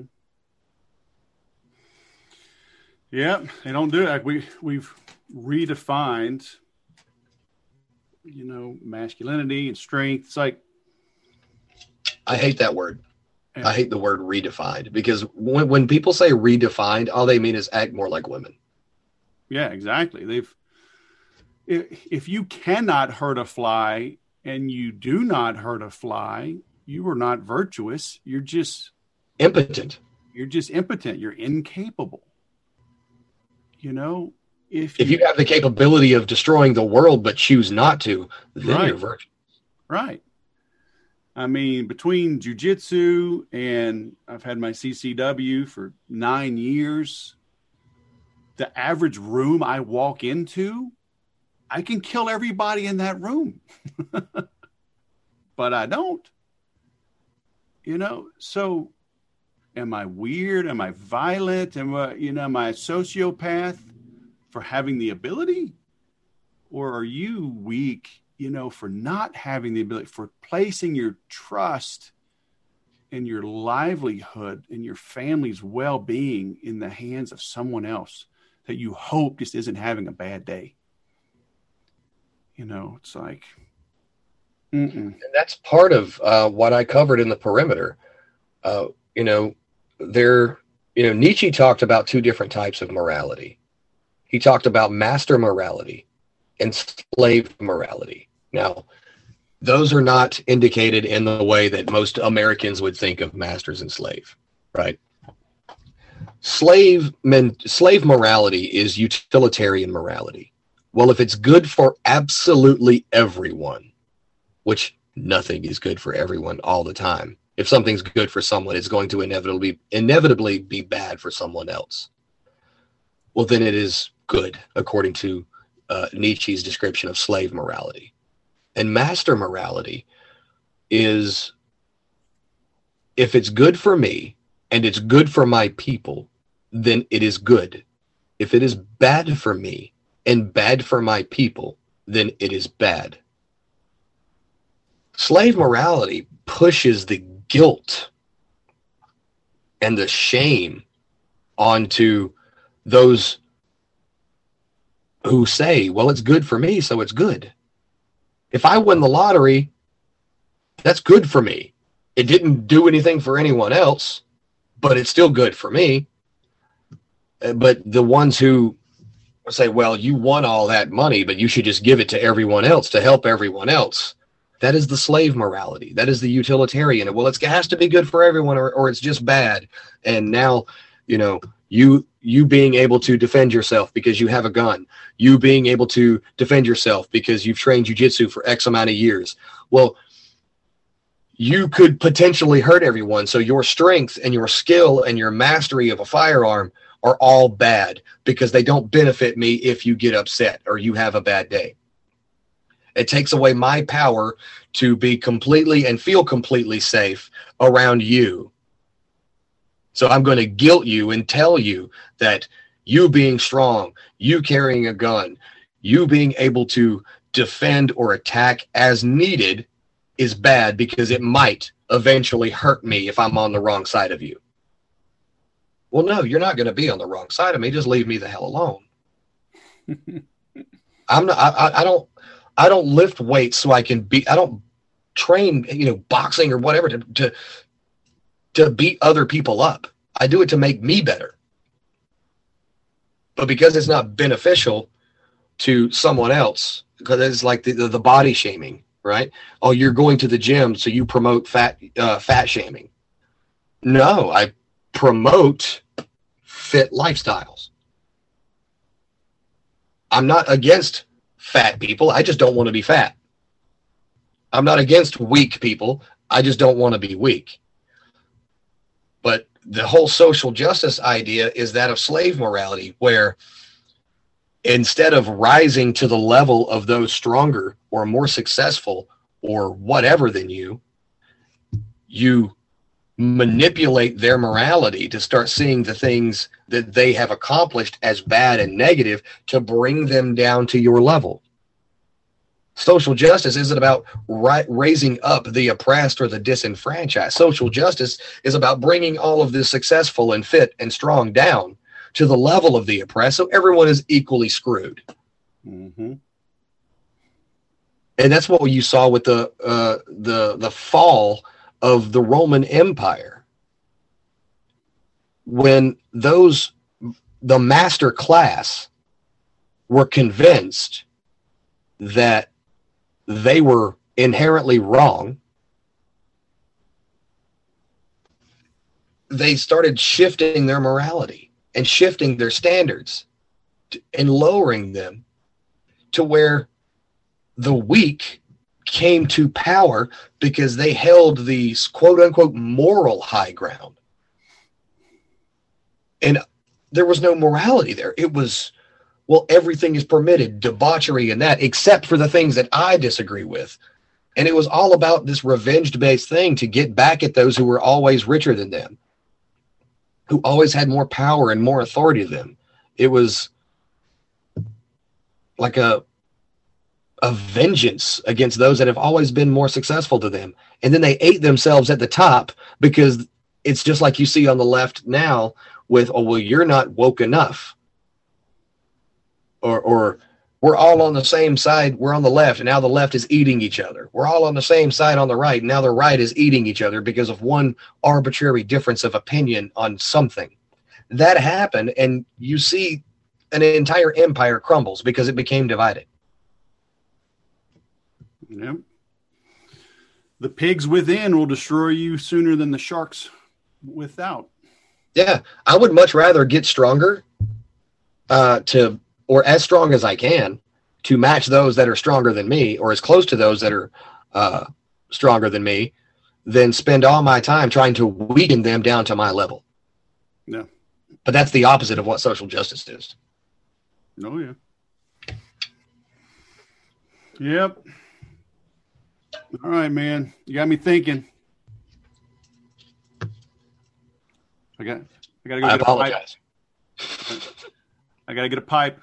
Yeah, they don't do it. Like we, we've redefined, you know, masculinity and strength. It's like, I hate that word. I hate the word redefined because when, when people say redefined, all they mean is act more like women. Yeah, exactly. They've, if, if you cannot hurt a fly and you do not hurt a fly, you are not virtuous. You're just impotent. You're just impotent. You're incapable. You know, if, if you, you have the capability of destroying the world, but choose not to, then right. you're virtuous. Right. I mean, between jiu-jitsu and I've had my C C W for nine years, the average room I walk into, I can kill everybody in that room. But I don't. You know, so am I weird? Am I violent? Am I, you know, am I a sociopath? for having the ability? Or are you weak, you know, for not having the ability, for placing your trust and your livelihood and your family's well-being in the hands of someone else that you hope just isn't having a bad day? You know, it's like, mm-mm. And that's part of uh, what I covered in the perimeter. Uh, you know, there, you know, Nietzsche talked about two different types of morality. He talked about master morality and slave morality. Now, those are not indicated in the way that most Americans would think of masters and slave, right? Slave men, slave morality is utilitarian morality. Well, if it's good for absolutely everyone, which nothing is good for everyone all the time. If something's good for someone, it's going to inevitably inevitably be bad for someone else. Well, then it is good, according to uh, Nietzsche's description of slave morality. And master morality is, if it's good for me and it's good for my people, then it is good. If it is bad for me and bad for my people, then it is bad. Slave morality pushes the guilt and the shame onto those who say, well, it's good for me, so it's good. If I win the lottery, that's good for me. It didn't do anything for anyone else, but it's still good for me. But the ones who say, well, you won all that money, but you should just give it to everyone else to help everyone else. That is the slave morality. That is the utilitarian. Well, it's, it has to be good for everyone, or, or it's just bad. And now, you know, you you being able to defend yourself because you have a gun, you being able to defend yourself because you've trained jiu-jitsu for X amount of years. Well, you could potentially hurt everyone. So your strength and your skill and your mastery of a firearm are all bad because they don't benefit me if you get upset or you have a bad day. It takes away my power to be completely and feel completely safe around you. So I'm going to guilt you and tell you that you being strong, you carrying a gun, you being able to defend or attack as needed is bad because it might eventually hurt me if I'm on the wrong side of you. Well, no, you're not going to be on the wrong side of me. Just leave me the hell alone. I'm not, I, I don't, I don't lift weights so I can be, I don't train, you know, boxing or whatever to, to, to beat other people up. I do it to make me better. But because it's not beneficial to someone else, because it's like the, the, the body shaming, right? Oh, you're going to the gym, so you promote fat, uh, fat shaming. No, I promote fit lifestyles. I'm not against fat people. I just don't want to be fat. I'm not against weak people. I just don't want to be weak. But the whole social justice idea is that of slave morality, where instead of rising to the level of those stronger or more successful or whatever than you, you manipulate their morality to start seeing the things that they have accomplished as bad and negative to bring them down to your level. Social justice isn't about right, raising up the oppressed or the disenfranchised. Social justice is about bringing all of the successful and fit and strong down to the level of the oppressed, so everyone is equally screwed. Mm-hmm. And that's what you saw with the uh, the the fall of the Roman Empire, when those the master class were convinced that they were inherently wrong. They started shifting their morality and shifting their standards to, and lowering them to where the weak came to power because they held the quote unquote moral high ground. And there was no morality there. It was, well, everything is permitted, debauchery and that, except for the things that I disagree with. And it was all about this revenge-based thing to get back at those who were always richer than them, who always had more power and more authority than them. It was, like a a vengeance against those that have always been more successful to them. And then they ate themselves at the top, because it's just like you see on the left now with, oh, well, you're not woke enough. Or, or we're all on the same side. We're on the left, and now the left is eating each other. We're all on the same side on the right. And now the right is eating each other because of one arbitrary difference of opinion on something. That happened, and you see an entire empire crumbles because it became divided. Yep. The pigs within will destroy you sooner than the sharks without. Yeah, I would much rather get stronger uh, to, or as strong as I can, to match those that are stronger than me, or as close to those that are uh, stronger than me, than spend all my time trying to weaken them down to my level. Yeah. But that's the opposite of what social justice is. Oh, yeah. Yep. All right, man. You got me thinking. I got. I got to go. I get apologize. A pipe. I got to get a pipe.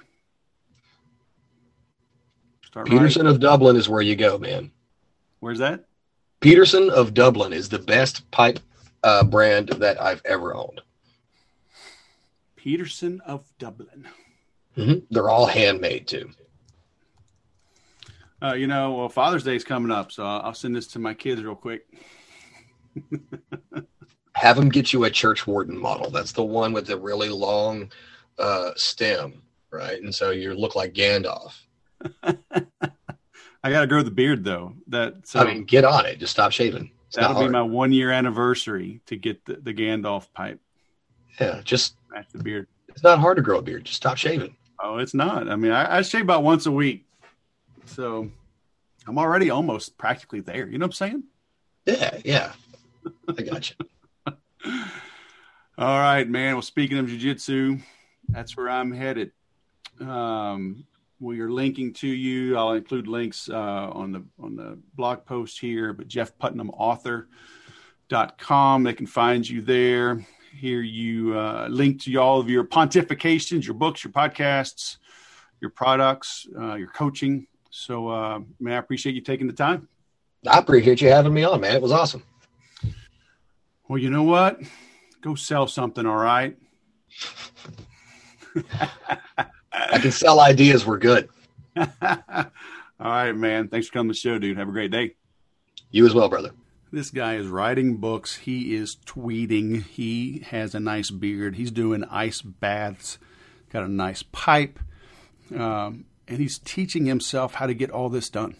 Start Peterson writing. of Dublin is where you go, man. Where's that? Peterson of Dublin is the best pipe uh, brand that I've ever owned. Peterson of Dublin. Mm-hmm. They're all handmade too. Uh, you know, well, Father's Day is coming up, so I'll send this to my kids real quick. Have them get you a Church Warden model. That's the one with the really long uh, stem, right? And so you look like Gandalf. I got to grow the beard, though. That so I mean, get on it. Just stop shaving. It's that'll not be hard. my one-year anniversary to get the, the Gandalf pipe. Yeah, just Match the beard. it's not hard to grow a beard. Just stop shaving. Oh, it's not. I mean, I, I shave about once a week. So I'm already almost practically there. You know what I'm saying? Yeah, yeah. I got you. All right, man. Well, speaking of jiu-jitsu, that's where I'm headed. Um, we are linking to you. I'll include links uh, on the on the blog post here, but jeff putnam author dot com. They can find you there. Here you uh, link to all of your pontifications, your books, your podcasts, your products, uh, your coaching. So, uh, man, I appreciate you taking the time. I appreciate you having me on, man. It was awesome. Well, you know what? Go sell something, all right? I can sell ideas. We're good. All right, man. Thanks for coming to the show, dude. Have a great day. You as well, brother. This guy is writing books. He is tweeting. He has a nice beard. He's doing ice baths. Got a nice pipe. Um, and he's teaching himself how to get all this done.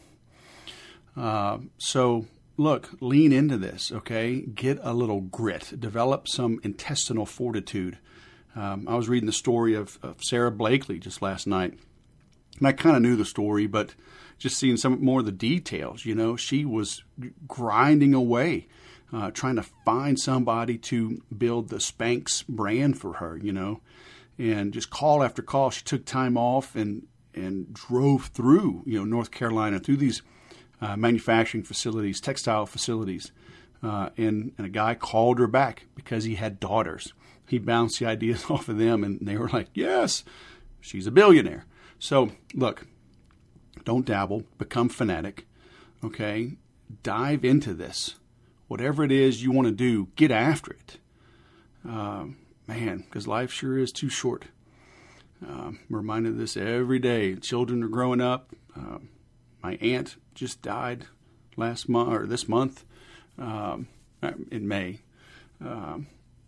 Uh, so, look, lean into this, okay? Get a little grit. Develop some intestinal fortitude. Um, I was reading the story of, of Sarah Blakely just last night. And I kind of knew the story, but just seeing some more of the details, you know, she was grinding away, uh, trying to find somebody to build the Spanx brand for her, you know, and just call after call. She took time off and, and drove through, you know, North Carolina, through these uh, manufacturing facilities, textile facilities. Uh, and, and a guy called her back because he had daughters. He bounced the ideas off of them, and they were like, yes, she's a billionaire. So, look, don't dabble, become fanatic, okay? Dive into this. Whatever it is you want to do, get after it. Uh, man, because life sure is too short. Uh, I'm reminded of this every day. Children are growing up. Uh, my aunt just died last month, or this month, um, in May. Um,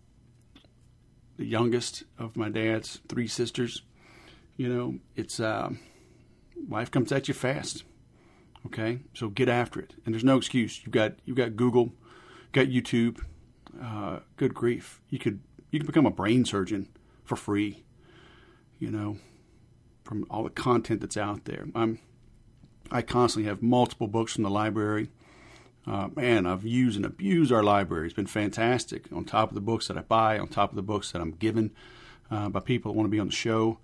the youngest of my dad's three sisters. You know, it's um, life comes at you fast. Okay, so get after it, and there's no excuse. You've got you've got Google, got YouTube. Uh, good grief, you could you could become a brain surgeon for free. You know, from all the content that's out there. I'm I constantly have multiple books from the library. Uh, man, I've used and abused our library. It's been fantastic. On top of the books that I buy, on top of the books that I'm given uh, by people that want to be on the show.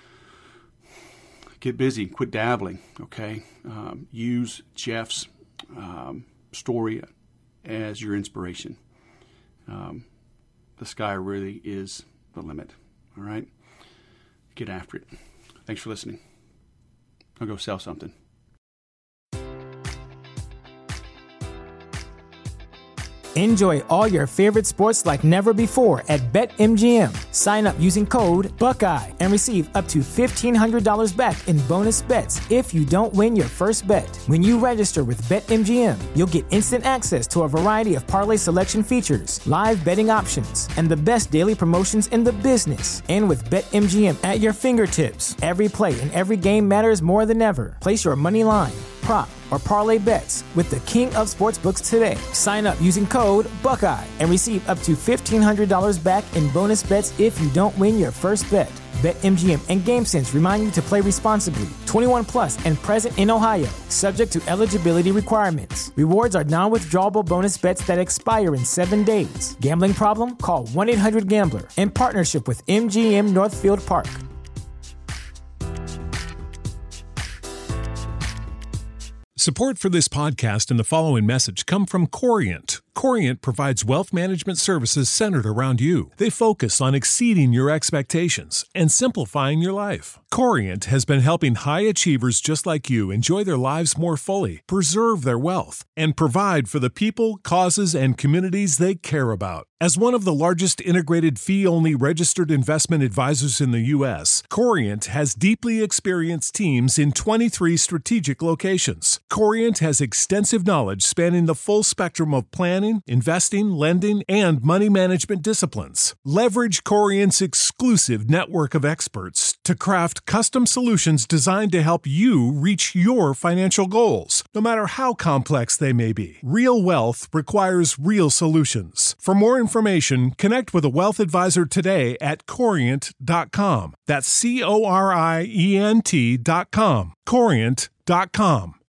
Get busy. Quit dabbling, okay? Um, use Jeff's um, story as your inspiration. Um, the sky really is the limit, all right? Get after it. Thanks for listening. I'll go sell something. Enjoy all your favorite sports like never before at BetMGM. Sign up using code Buckeye and receive up to fifteen hundred dollars back in bonus bets if you don't win your first bet. When you register with BetMGM, you'll get instant access to a variety of parlay selection features, live betting options, and the best daily promotions in the business. And with BetMGM at your fingertips, every play and every game matters more than ever. Place your money line, prop, or parlay bets with the king of sportsbooks today. Sign up using code Buckeye and receive up to fifteen hundred dollars back in bonus bets if you don't win your first bet. BetMGM and GameSense remind you to play responsibly. twenty-one plus and present in Ohio, subject to eligibility requirements. Rewards are non-withdrawable bonus bets that expire in seven days. Gambling problem? Call one eight hundred gambler. In partnership with M G M Northfield Park. Support for this podcast and the following message come from Corient. Corient provides wealth management services centered around you. They focus on exceeding your expectations and simplifying your life. Corient has been helping high achievers just like you enjoy their lives more fully, preserve their wealth, and provide for the people, causes, and communities they care about. As one of the largest integrated fee-only registered investment advisors in the U S, Corient has deeply experienced teams in twenty-three strategic locations. Corient has extensive knowledge spanning the full spectrum of planning, investing, lending, and money management disciplines. Leverage Corient's exclusive network of experts to craft custom solutions designed to help you reach your financial goals, no matter how complex they may be. Real wealth requires real solutions. For more information, connect with a wealth advisor today at corient dot com. That's C O R I E N T dot com. corient dot com.